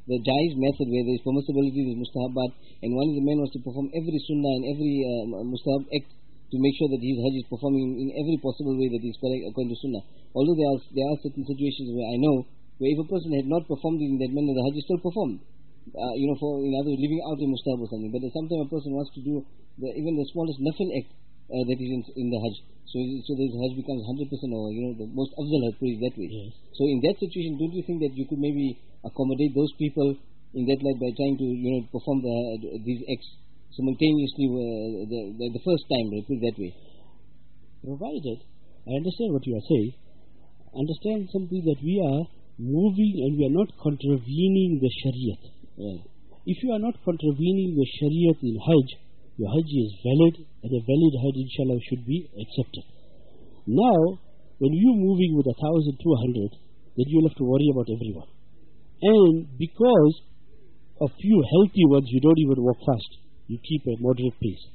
the Jaiz method where there is permissibility, there is mustahabbat, and one is the man wants to perform every sunnah and every mustahab act to make sure that his Hajj is performing in every possible way that is correct according to sunnah. Although there are certain situations where I know where if a person had not performed it in that manner, the Hajj is still performed. For in other words, leaving out a mustahab or something. But sometimes a person wants to do even the smallest nafil act that is in the Hajj. So the Hajj becomes 100% or the most afdal Hajj, put it that way. Yes. So in that situation, don't you think that you could maybe accommodate those people in that light by trying to perform these acts simultaneously the first time, put it that way? Provided, I understand what you are saying. Understand something that we are moving and we are not contravening the Shariat. Right. If you are not contravening the Shariat in Hajj, your Hajj is valid, and a valid Hajj inshallah should be accepted. Now, when you're moving with 1,200, then you'll have to worry about everyone. And because of few healthy ones, you don't even walk fast. You keep a moderate pace.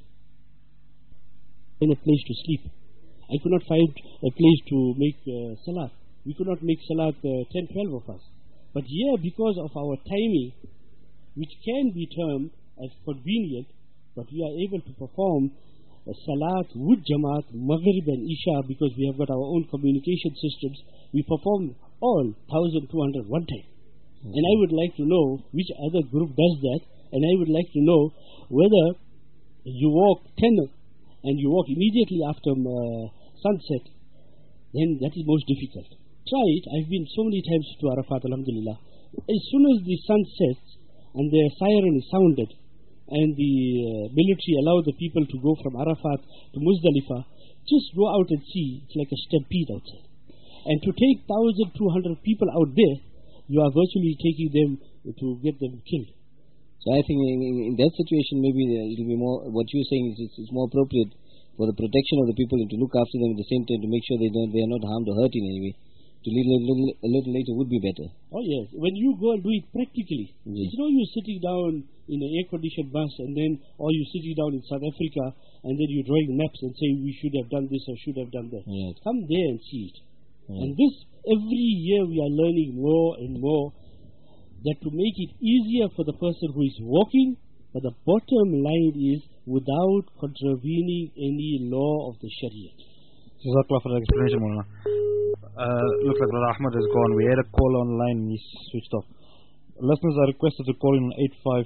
In a place to sleep. I could not find a place to make salat. We could not make salat 10, 12 of us. But here, because of our timing, which can be termed as convenient, but we are able to perform salat with Jamaat, Maghrib and Isha, because we have got our own communication systems. We perform all 1,200 one time. Mm-hmm. And I would like to know which other group does that, and I would like to know whether you walk 10 and you walk immediately after sunset, then that is most difficult. Try it. I've been so many times to Arafat, alhamdulillah. As soon as the sun sets and the siren is sounded and the military allow the people to go from Arafat to Muzdalifah, just go out and see. It's like a stampede outside. And to take 1,200 people out there, you are virtually taking them to get them killed. So I think in that situation, maybe it will be more, what you're saying is it's more appropriate for the protection of the people and to look after them at the same time to make sure they are not harmed or hurt in any way. To leave a little later would be better. Oh yes, when you go and do it practically. Yes. It's no use sitting down in an air-conditioned bus or you sitting down in South Africa and then you're drawing maps and saying we should have done this or should have done that. Yes. Come there and see it. Yes. And this, every year we are learning more and more that to make it easier for the person who is walking, but the bottom line is without contravening any law of the Sharia. Jazakallah for the explanation, Mulana. Looks like Brother Ahmad has gone. We had a call online and he's switched off. Listeners are requested to call in on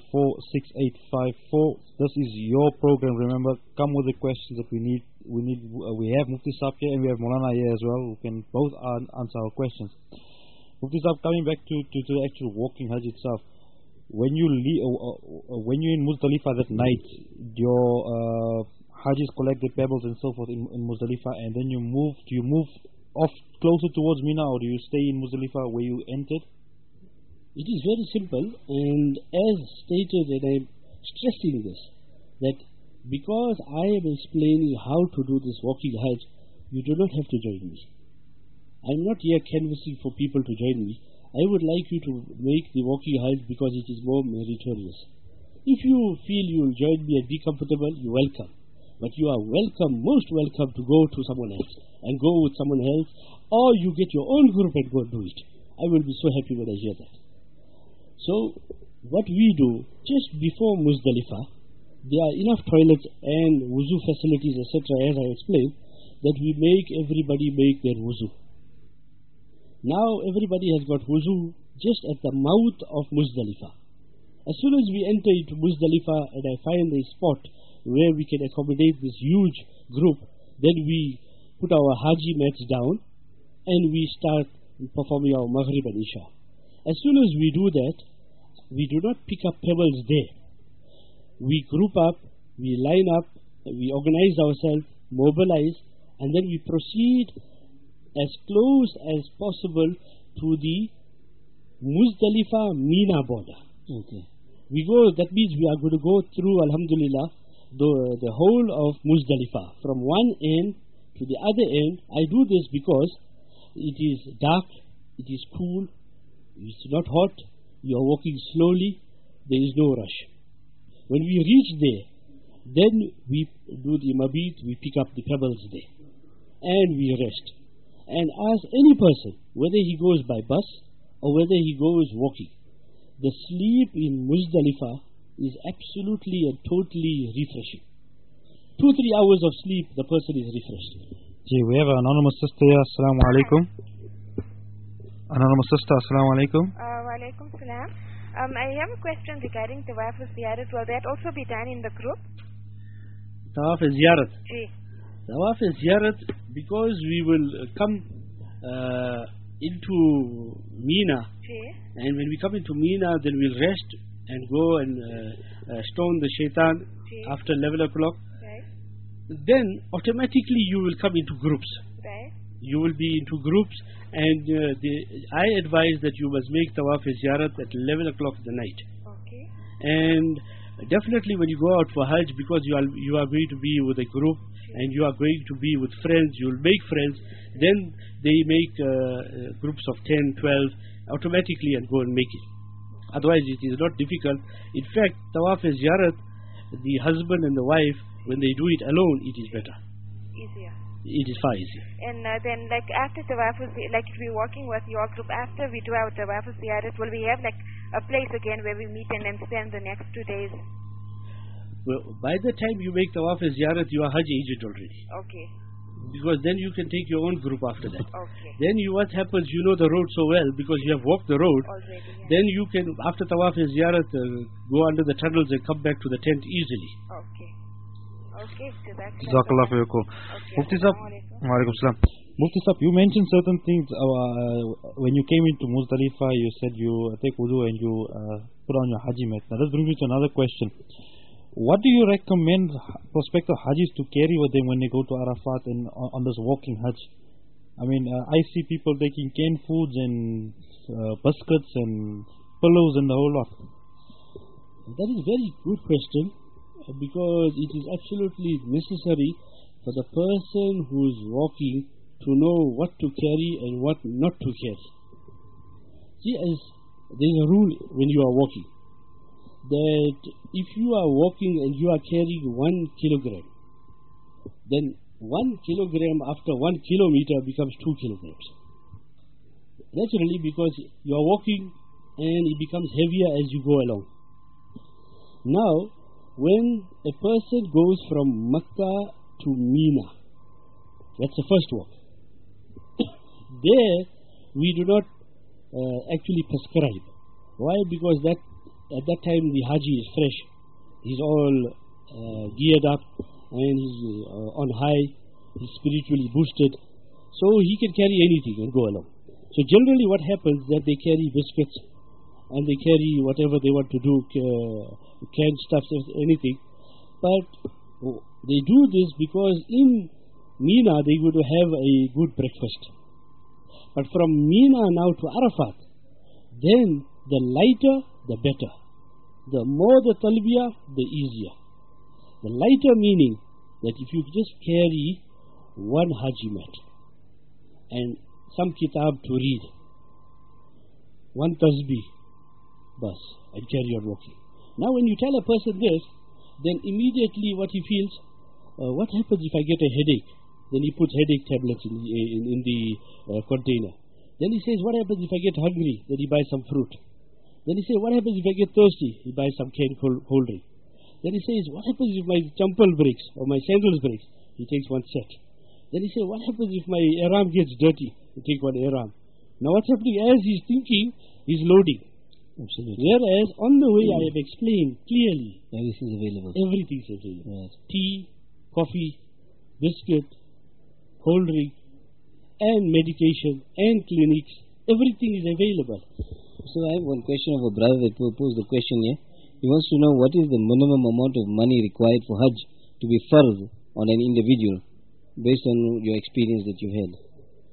854-6854. This is your program. Remember, come with the questions that we need. We have Mufti Saab here and we have Mulana here as well, who can both answer our questions. Mufti Saab, coming back to the actual walking Hajj itself, when you're in Muzdalifah that night, your Hajjis collect the pebbles and so forth in Muzdalifah, and then do you move off closer towards Mina, or do you stay in Muzdalifah where you entered? It is very simple, and as stated, and I'm stressing this, that because I am explaining how to do this walking Hajj, you do not have to join me. I'm not here canvassing for people to join me. I would like you to make the walking Hajj because it is more meritorious. If you feel you will join me and be comfortable, you're welcome. But you are welcome, most welcome to go to someone else and go with someone else, or you get your own group and go and do it. I will be so happy when I hear that. So, what we do, just before Muzdalifah, there are enough toilets and wuzu facilities, etc., as I explained, that we make everybody make their wuzu. Now, everybody has got wuzu just at the mouth of Muzdalifah. As soon as we enter into Muzdalifah and I find a spot where we can accommodate this huge group, then we put our Haji mats down and we start performing our Maghrib and Isha. As soon as we do that, we do not pick up pebbles there. We group up, we line up, we organize ourselves, mobilize, and then we proceed as close as possible to the Muzdalifah Mina border. Okay. We go, that means we are going to go through, alhamdulillah, the whole of Muzdalifah, from one end to the other end. I do this because it is dark, it is cool, it's not hot, you are walking slowly, there is no rush. When we reach there, then we do the mabit, we pick up the pebbles there, and we rest. And ask any person, whether he goes by bus or whether he goes walking, the sleep in Muzdalifah is absolutely and totally refreshing. 2-3 hours of sleep, the person is refreshed. Gee, we have an anonymous sister here. Assalamu alaikum. Anonymous sister, assalamu alaikum. Wa alaikum salam. I have a question regarding Tawaf al-Ziyarat. Will that also be done in the group? Tawaf al-Ziyarat. Ji. Tawaf al-Ziyarat, because we will come into Mina. Ji. And when we come into Mina, then we'll rest and go and stone the shaitan after 11 o'clock. Right. Then automatically you will come into groups. Right. You will be into groups, and I advise that you must make Tawaf al-Ziyarat at 11 o'clock in the night. Okay. And definitely when you go out for Hajj, because you are going to be with a group and you are going to be with friends, you will make friends, then they make groups of 10, 12 automatically and go and make it. Otherwise it is not difficult. In fact, Tawaf al-Ziyarat, the husband and the wife, when they do it alone, it is better. Easier. It is far easier. And then, like after Tawaf al-Ziyarat, like if we're working with your group, after we do our Tawaf al-Ziyarat, will we have like a place again where we meet and then spend the next 2 days? Well, by the time you make Tawaf al-Ziyarat, you are Hajj agent already. Okay. Because then you can take your own group after that. Okay. Then what happens, you know the road so well because you have walked the road. Already, yeah. Then you can, after Tawaf al-Ziyarat, go under the tunnels and come back to the tent easily. Okay. Okay, so that's Jazakallah for your call. Okay. Mufti Sahab, wa alaikum salam. Mufti Sahab, you mentioned certain things when you came into Muzdalifah. You said you take wudu and you put on your haji mat. Now that brings me to another question. What do you recommend prospective hajis to carry with them when they go to Arafat and on this walking hajj? I mean, I see people taking canned foods and biscuits and pillows and the whole lot. That is a very good question, because it is absolutely necessary for the person who is walking to know what to carry and what not to carry. See, as there is a rule when you are walking, that if you are walking and you are carrying 1 kilogram, then 1 kilogram after 1 kilometer becomes 2 kilograms. Naturally, because you are walking and it becomes heavier as you go along. Now, when a person goes from Makkah to Mina, that's the first walk. There, we do not actually prescribe. Why? Because at that time the Haji is fresh. He's all geared up and he's on high. He's spiritually boosted. So he can carry anything and go along. So generally what happens is that they carry biscuits and they carry whatever they want to do, canned stuff, anything. But they do this because in Mina they go to have a good breakfast. But from Mina now to Arafat, then the lighter the better. The more the talbiyah, the easier. The lighter meaning that if you just carry 1 haji mat and some kitab to read, 1 tasbih, bas, and carry on walking. Now when you tell a person this, then immediately what he feels, what happens if I get a headache? Then he puts headache tablets in the container. Then he says, what happens if I get hungry? Then he buys some fruit. Then he says, what happens if I get thirsty? He buys some canned cold drink. Then he says, what happens if my champal breaks or my sandals breaks? He takes 1 set. Then he says, what happens if my ihram gets dirty? He takes 1 ihram. Now what's happening? As he's thinking, he's loading. Absolutely. Whereas on the way I have explained clearly. Everything is available. Everything is available. Right. Tea, coffee, biscuit, cold drink, and medication, and clinics. Everything is available. So I have one question of a brother that posed the question here. He wants to know what is the minimum amount of money required for Hajj to be farz on an individual, based on your experience that you've had.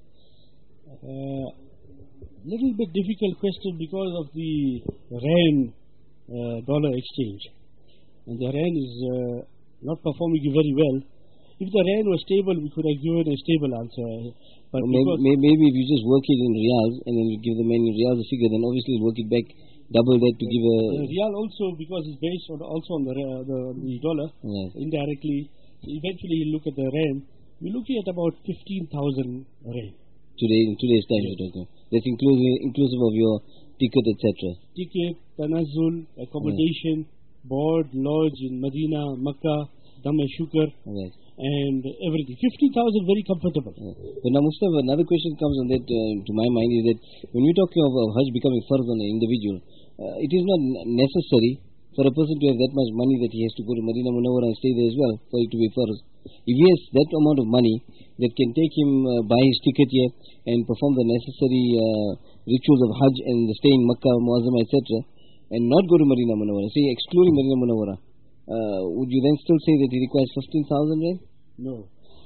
Little bit difficult question because of the rand dollar exchange, and the rand is not performing very well. If the rand was stable, we could have given a stable answer. But maybe if you just work it in riyals and then you give the man in riyals a figure, then obviously work it back, double that to give a... Riyal also, because it's based on also on the dollar, yes. Indirectly. So eventually you look at the rand, we're looking at about 15,000 rand. Today, in today's time, yes. You're talking. That's inclusive of your ticket, etc. Ticket, tanazul, accommodation, board, lodge in Medina, Makkah, Dam and Shukr, and everything. 50,000 very comfortable. But now, Mustafa, another question comes on that to my mind is that when you're talking of Hajj becoming farz on an individual, it is not necessary for a person to have that much money that he has to go to Medina Munawwara and stay there as well for it to be farz. If he has that amount of money that can take him buy his ticket here and perform the necessary rituals of Hajj and stay in Makkah, Muazzama, etc., and not go to Medina Munawwara, say excluding Medina Munawwara, would you then still say that he requires 15,000 rand? No.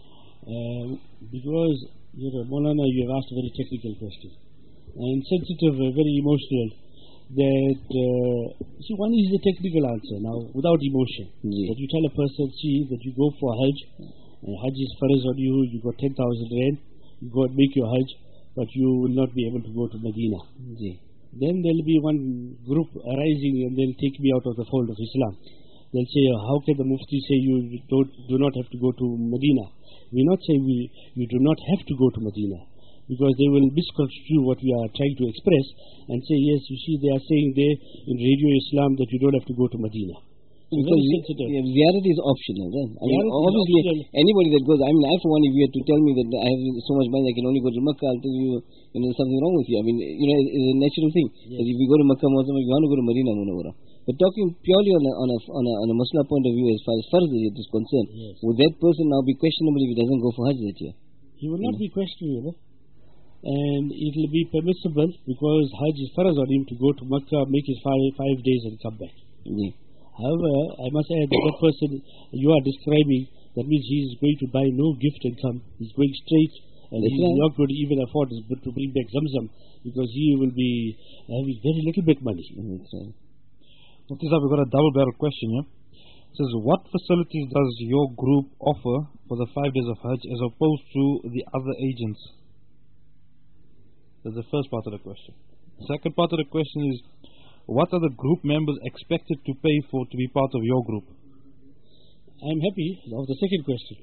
Because, Maulana, you have asked a very technical question. And sensitive, very emotional. That, see, one is the technical answer now, without emotion. That you tell a person, see, that you go for Hajj, and Hajj is farz on you, you got 10,000 rand, you go and make your Hajj, but you will not be able to go to Medina. Then there will be one group arising and they'll take me out of the fold of Islam. They'll say, how can the Mufti say you do not have to go to Medina? We not say you do not have to go to Medina, because they will misconstrue what we are trying to express and say, yes, you see, they are saying there in Radio Islam that you don't have to go to Medina. Because ziyarat is optional, right? I mean, obviously, anybody that goes, I mean, I for one, if you had to tell me that I have so much money I can only go to Makkah, I'll tell you, there's something wrong with you. I mean, it's a natural thing. Yes. That if you go to Makkah, Muazzam, you want to go to Medina Munawwara. But talking purely on a Muslim point of view, as far as farz is concerned, would that person now be questionable if he doesn't go for Hajj that year? He will not be questionable. And it will be permissible because Hajj is farz on him to go to Makkah, make his 5 days and come back. However, I must add that person you are describing, that means he is going to buy no gift and come. He's going straight, and he's not going to even afford to bring back Zamzam, because he will be having very little bit money. Mufti Sahib, we've got a double-barrel question here. It says, what facilities does your group offer for the 5 days of Hajj as opposed to the other agents? That's the first part of the question. The second part of the question is, what are the group members expected to pay for to be part of your group? I'm happy of the second question.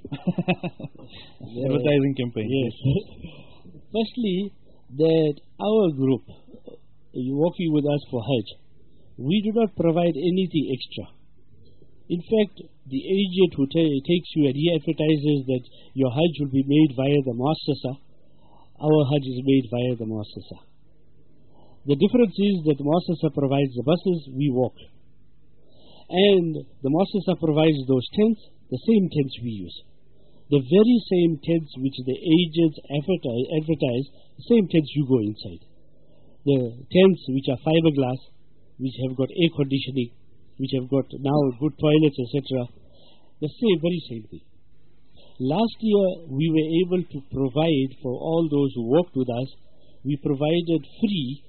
Advertising campaign. Yes. Firstly, that our group, working with us for Hajj, we do not provide anything extra. In fact, the agent who takes you and he advertises that your Hajj will be made via the Muassasa, our Hajj is made via the Muassasa. The difference is that the Muassasa provides the buses, we walk. And the Muassasa provides those tents, the same tents we use. The very same tents which the agents advertise, the same tents you go inside. The tents which are fiberglass, which have got air conditioning, which have got now good toilets, etc. The very same thing. Last year we were able to provide for all those who worked with us, we provided free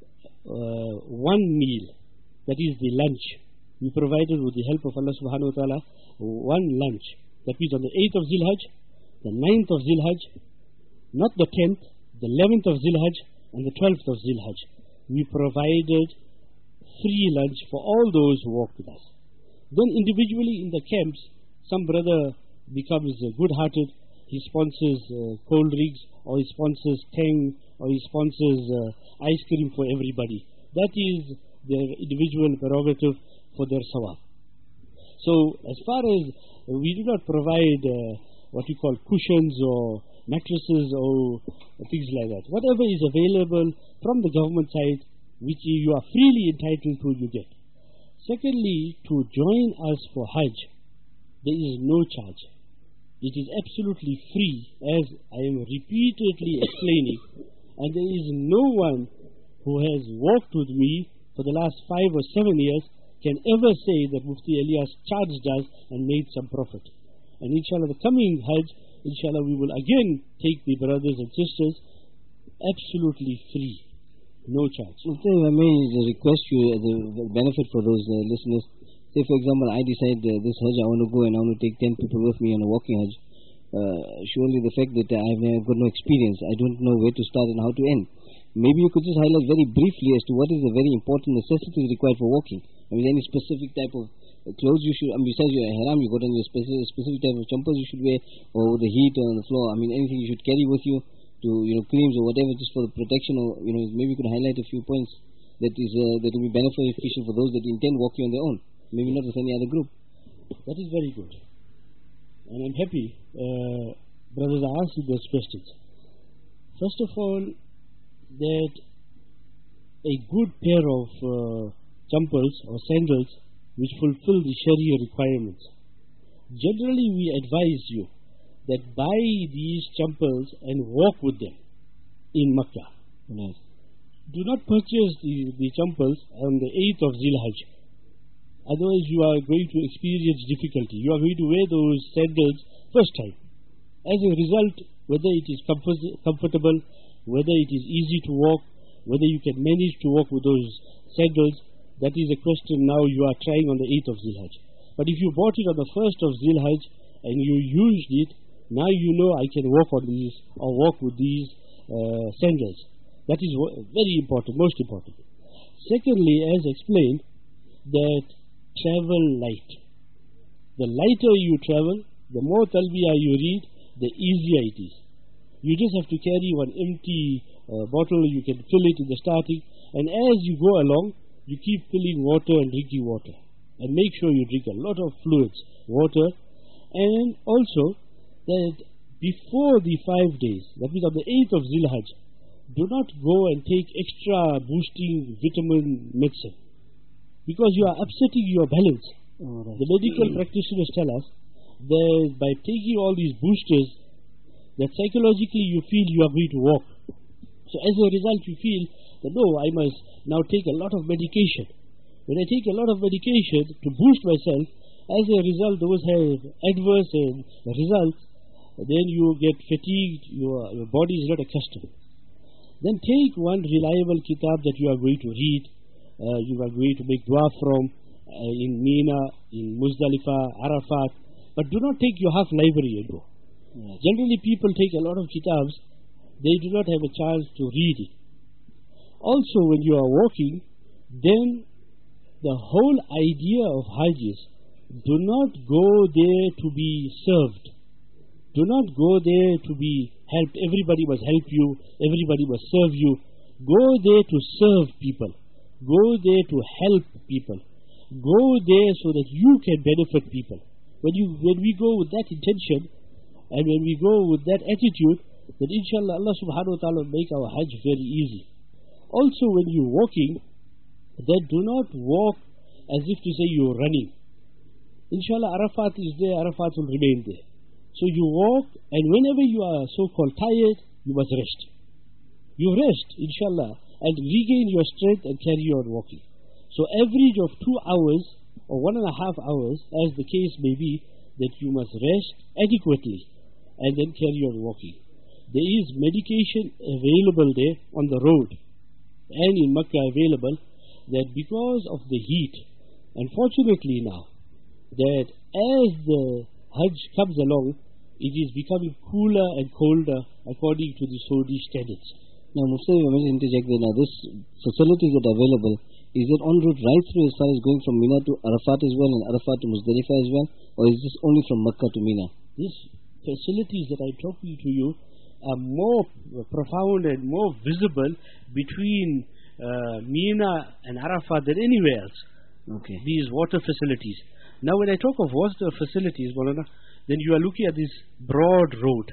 one meal, that is the lunch. We provided with the help of Allah subhanahu wa ta'ala one lunch. That means on the 8th of Zilhajj, the 9th of Zilhajj, not the 10th, the 11th of Zilhajj and the 12th of Zilhajj. We provided free lunch for all those who walked with us. Then individually in the camps, some brother becomes good-hearted, he sponsors cold drinks, or he sponsors tang, or he sponsors ice cream for everybody. That is their individual prerogative for their sawab. So as far as we do not provide what we call cushions or mattresses or things like that, whatever is available from the government side, which you are freely entitled to, you get. Secondly, to join us for Hajj, there is no charge. It is absolutely free, as I am repeatedly explaining, and there is no one who has worked with me for the last 5 or 7 years can ever say that Mufti Ilyas charged us and made some profit. And inshallah, the coming Hajj, inshallah, we will again take the brothers and sisters absolutely free, no charge. Mufti, if I may request you the benefit for those listeners. Say, for example, I decide this Hajj I want to go and I want to take 10 people with me on a walking Hajj. Surely the fact that I have got no experience, I don't know where to start and how to end. Maybe you could just highlight very briefly as to what is the very important necessities required for walking. I mean, any specific type of clothes you should, besides your ihram, you got any specific type of jumpers you should wear, or the heat on the floor. I mean, anything you should carry with you to, creams or whatever, just for the protection, or, maybe you could highlight a few points that will be beneficial for those that intend walking on their own, maybe not with any other group. That is very good. And I'm happy brothers are asking those questions. First of all, that a good pair of champals or sandals which fulfill the Sharia requirements. Generally we advise you that buy these champals and walk with them in Makkah. Yes. Do not purchase the champals on the 8th of Zilhajj. Otherwise you are going to experience difficulty. You are going to wear those sandals first time. As a result, whether it is comfortable, whether it is easy to walk, whether you can manage to walk with those sandals, that is a question now you are trying on the 8th of Zilhajj. But if you bought it on the 1st of Zilhajj and you used it, now you know I can walk on these or walk with these sandals. That is very important, most important. Secondly, as explained, that travel light. The lighter you travel, the more talbiyah you read, the easier it is. You just have to carry one empty bottle, you can fill it in the starting, and as you go along, you keep filling water and drinking water. And make sure you drink a lot of fluids, water, and also that before the 5 days, that means on the 8th of Zilhajj, do not go and take extra boosting vitamin medicine, because you are upsetting your balance. The medical practitioners tell us that by taking all these boosters, that psychologically you feel you are going to walk. So as a result you feel that no, I must now take a lot of medication. When I take a lot of medication to boost myself, as a result those have adverse results, then you get fatigued, your body is not accustomed. Then take one reliable kitab that you are going to read, you are going to make dua from in Mina, in Muzdalifah, Arafat, but do not take your half library and go. Generally people take a lot of kitabs, they do not have a chance to read it. Also when you are walking, then the whole idea of Hajj is, do not go there to be served. Do not go there to be helped. Everybody must help you, everybody must serve you. Go there to serve people. Go there to help people. Go there so that you can benefit people. When we go with that intention, and when we go with that attitude, then inshallah Allah subhanahu wa ta'ala will make our Hajj very easy. Also when you're walking, then do not walk as if to say you're running. Inshallah Arafat is there, Arafat will remain there. So you walk, and whenever you are so-called tired, you must rest. You rest, inshallah, and regain your strength and carry on walking. So average of 2 hours or 1.5 hours, as the case may be, that you must rest adequately and then carry on walking. There is medication available there on the road and in Makkah available, that because of the heat, unfortunately now, that as the Hajj comes along, it is becoming cooler and colder according to the Saudi standards. Now Mufti, I must interject there. Now this facilities that are available, is it en route right through as far as going from Mina to Arafat as well, and Arafat to Muzdalifah as well, or is this only from Makkah to Mina? These facilities that I'm talking to you are more profound and more visible between Mina and Arafat than anywhere else. Okay. These water facilities. Now when I talk of water facilities, Maulana, then you are looking at this broad road,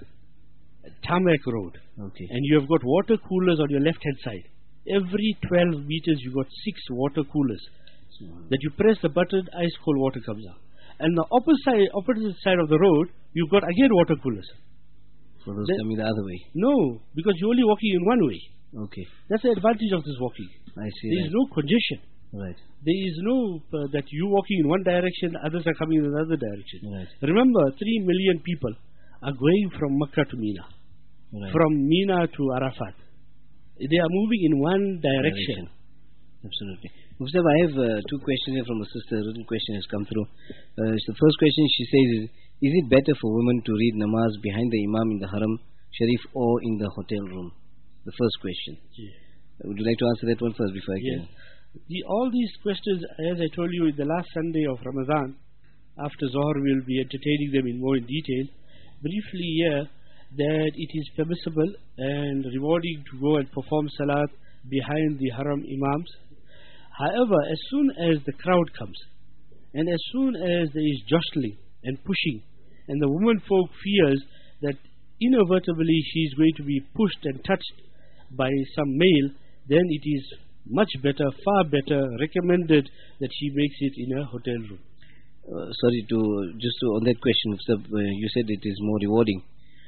tarmac road, okay, and you have got water coolers on your left hand side. Every 12 meters you got 6 water coolers that you press the button, ice cold water comes out. And the opposite side of the road, you've got again water coolers. For those coming the other way? No, because you're only walking in one way. Okay. That's the advantage of this walking. I see. There is no congestion. Right. There is no that you walking in one direction, others are coming in another direction. Right. Remember, 3 million people are going from Makkah to Mina, from Mina to Arafat. They are moving in one direction. Absolutely. Mufti, I have 2 questions here from a sister. A written question has come through. The first question she says is it better for women to read namaz behind the imam in the haram sharif or in the hotel room? The first question. Yeah. Would you like to answer that one first before I can? All these questions, as I told you, in the last Sunday of Ramadan, after Zohar we will be entertaining them in more in detail. Briefly here, that it is permissible and rewarding to go and perform salat behind the haram imams However, as soon as the crowd comes, and as soon as there is jostling and pushing, and the woman folk fears that inevitably she is going to be pushed and touched by some male, then it is much better, far better, recommended that she makes it in a hotel room. Sorry to on that question, sir, you said it is more rewarding.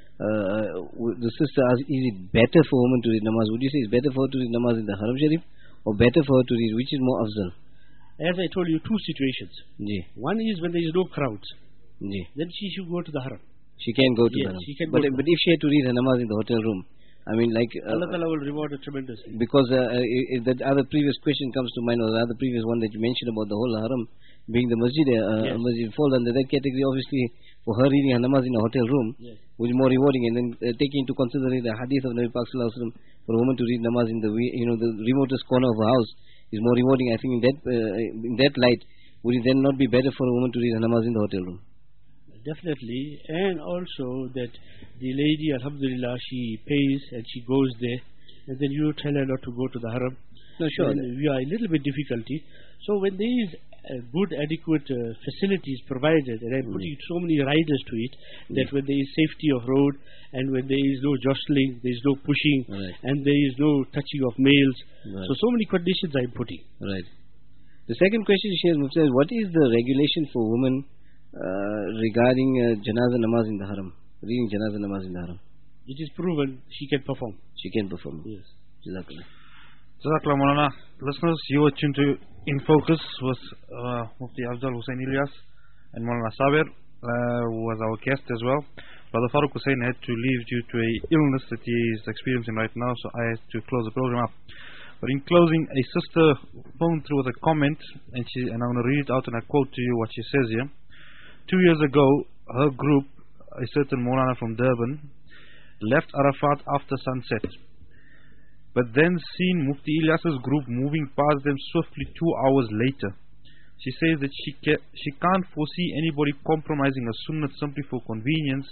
The sister asked, is it better for a woman to read namaz? Would you say it's better for her to read namaz in the Haram Sharif, or better for her to read, which is more afzal? As I told you, two situations. One is when there is no crowds. Then she should go to the Haram. She can go to the Haram. But if she had to read her namaz in the hotel room, I mean, like Allah Ta'ala will reward her tremendously. Because that other previous question comes to mind, or the other previous one that you mentioned about the whole Haram being the masjid, masjid falls under that category. Obviously, for her reading her namaz in a hotel room will be more rewarding, and then taking into consideration the hadith of Nabi Pak Sallallahu Alaihi Wasallam, for a woman to read namaz in the the remotest corner of her house is more rewarding. I think in that light, would it then not be better for a woman to read her namaz in the hotel room? Definitely, and also that the lady, alhamdulillah, she pays and she goes there, and then you tell her not to go to the Haram. No, sure. We are a little bit difficulty. So when there is good, adequate facilities provided, and I'm putting so many riders to it, that when there is safety of road, and when there is no jostling, there is no pushing, and there is no touching of males, so many conditions I'm putting. Right. The second question she has, Mufti, what is the regulation for women regarding janazah namaz in the Haram, reading janazah namaz in the Haram? It is proven she can perform. She can perform. Yes. Jazakallah. Jazakallah, Maulana. Listeners, you are tuned to In Focus with Mufti Afzal Hussain Ilyas and Maulana Sabir was our guest as well. Brother Farooq Hussain had to leave due to a illness that he is experiencing right now, so I had to close the program up. But in closing, a sister phoned through with a comment, and I'm going to read it out and I quote to you what she says here. 2 years ago, her group, a certain Maulana from Durban, left Arafat after sunset, but then seen Mufti Ilyas's group moving past them swiftly 2 hours later. She says that she can't foresee anybody compromising a sunnah simply for convenience,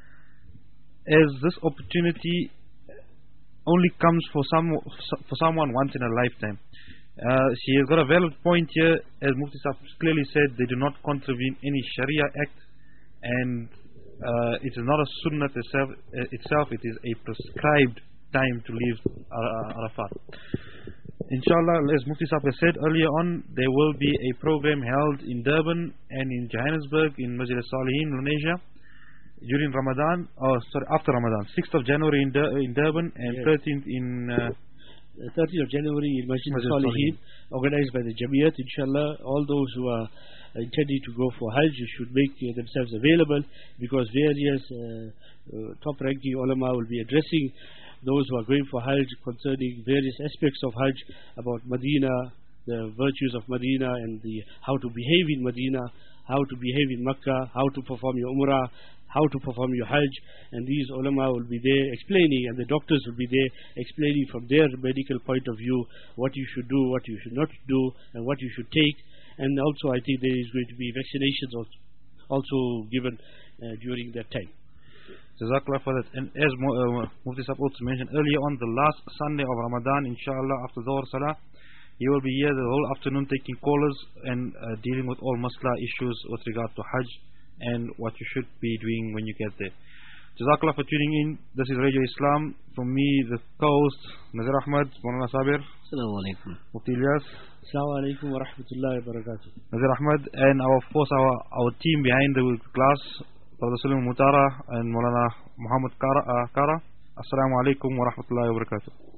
as this opportunity only comes for someone once in a lifetime. She has got a valid point here. As Mufti Sahib clearly said, they do not contravene any Sharia act, and it is not a sunnah itself, it is a prescribed time to leave Arafat. Inshallah, as Mufti Sahib has said earlier on, there will be a program held in Durban and in Johannesburg in Masjid al-Salihin, Indonesia, during Ramadan, after Ramadan, 6th of January in Durban and 13th in 30th of January in Masjid al-Salihin, organized by the Jamiyat. Inshallah, all those who are intending to go for Hajj should make themselves available, because various top-ranking ulama will be addressing those who are going for Hajj concerning various aspects of Hajj, about Medina, the virtues of Medina, and how to behave in Medina, how to behave in Makkah, how to perform your Umrah, how to perform your Hajj, and these ulama will be there explaining, and the doctors will be there explaining from their medical point of view what you should do, what you should not do, and what you should take. And also I think there is going to be vaccinations also given during that time. Jazakallah for that. And as Mufti Sahib also mentioned earlier on, the last Sunday of Ramadan, inshallah, after Dhuhr Salah, he will be here the whole afternoon taking callers and dealing with all masla issues with regard to Hajj and what you should be doing when you get there. Jazakallah for tuning in. This is Radio Islam. From me, the co-host, Nazir Ahmad, Maulana Sabir. Assalamu alaikum. Mufti Ilyas. Assalamu alaikum wa rahmatullahi wa barakatuh. Nazir Ahmad, and our team behind the glass, Brother Salim Mutara and Maulana Muhammad Kara. Assalamu alaikum wa rahmatullahi wa barakatuh.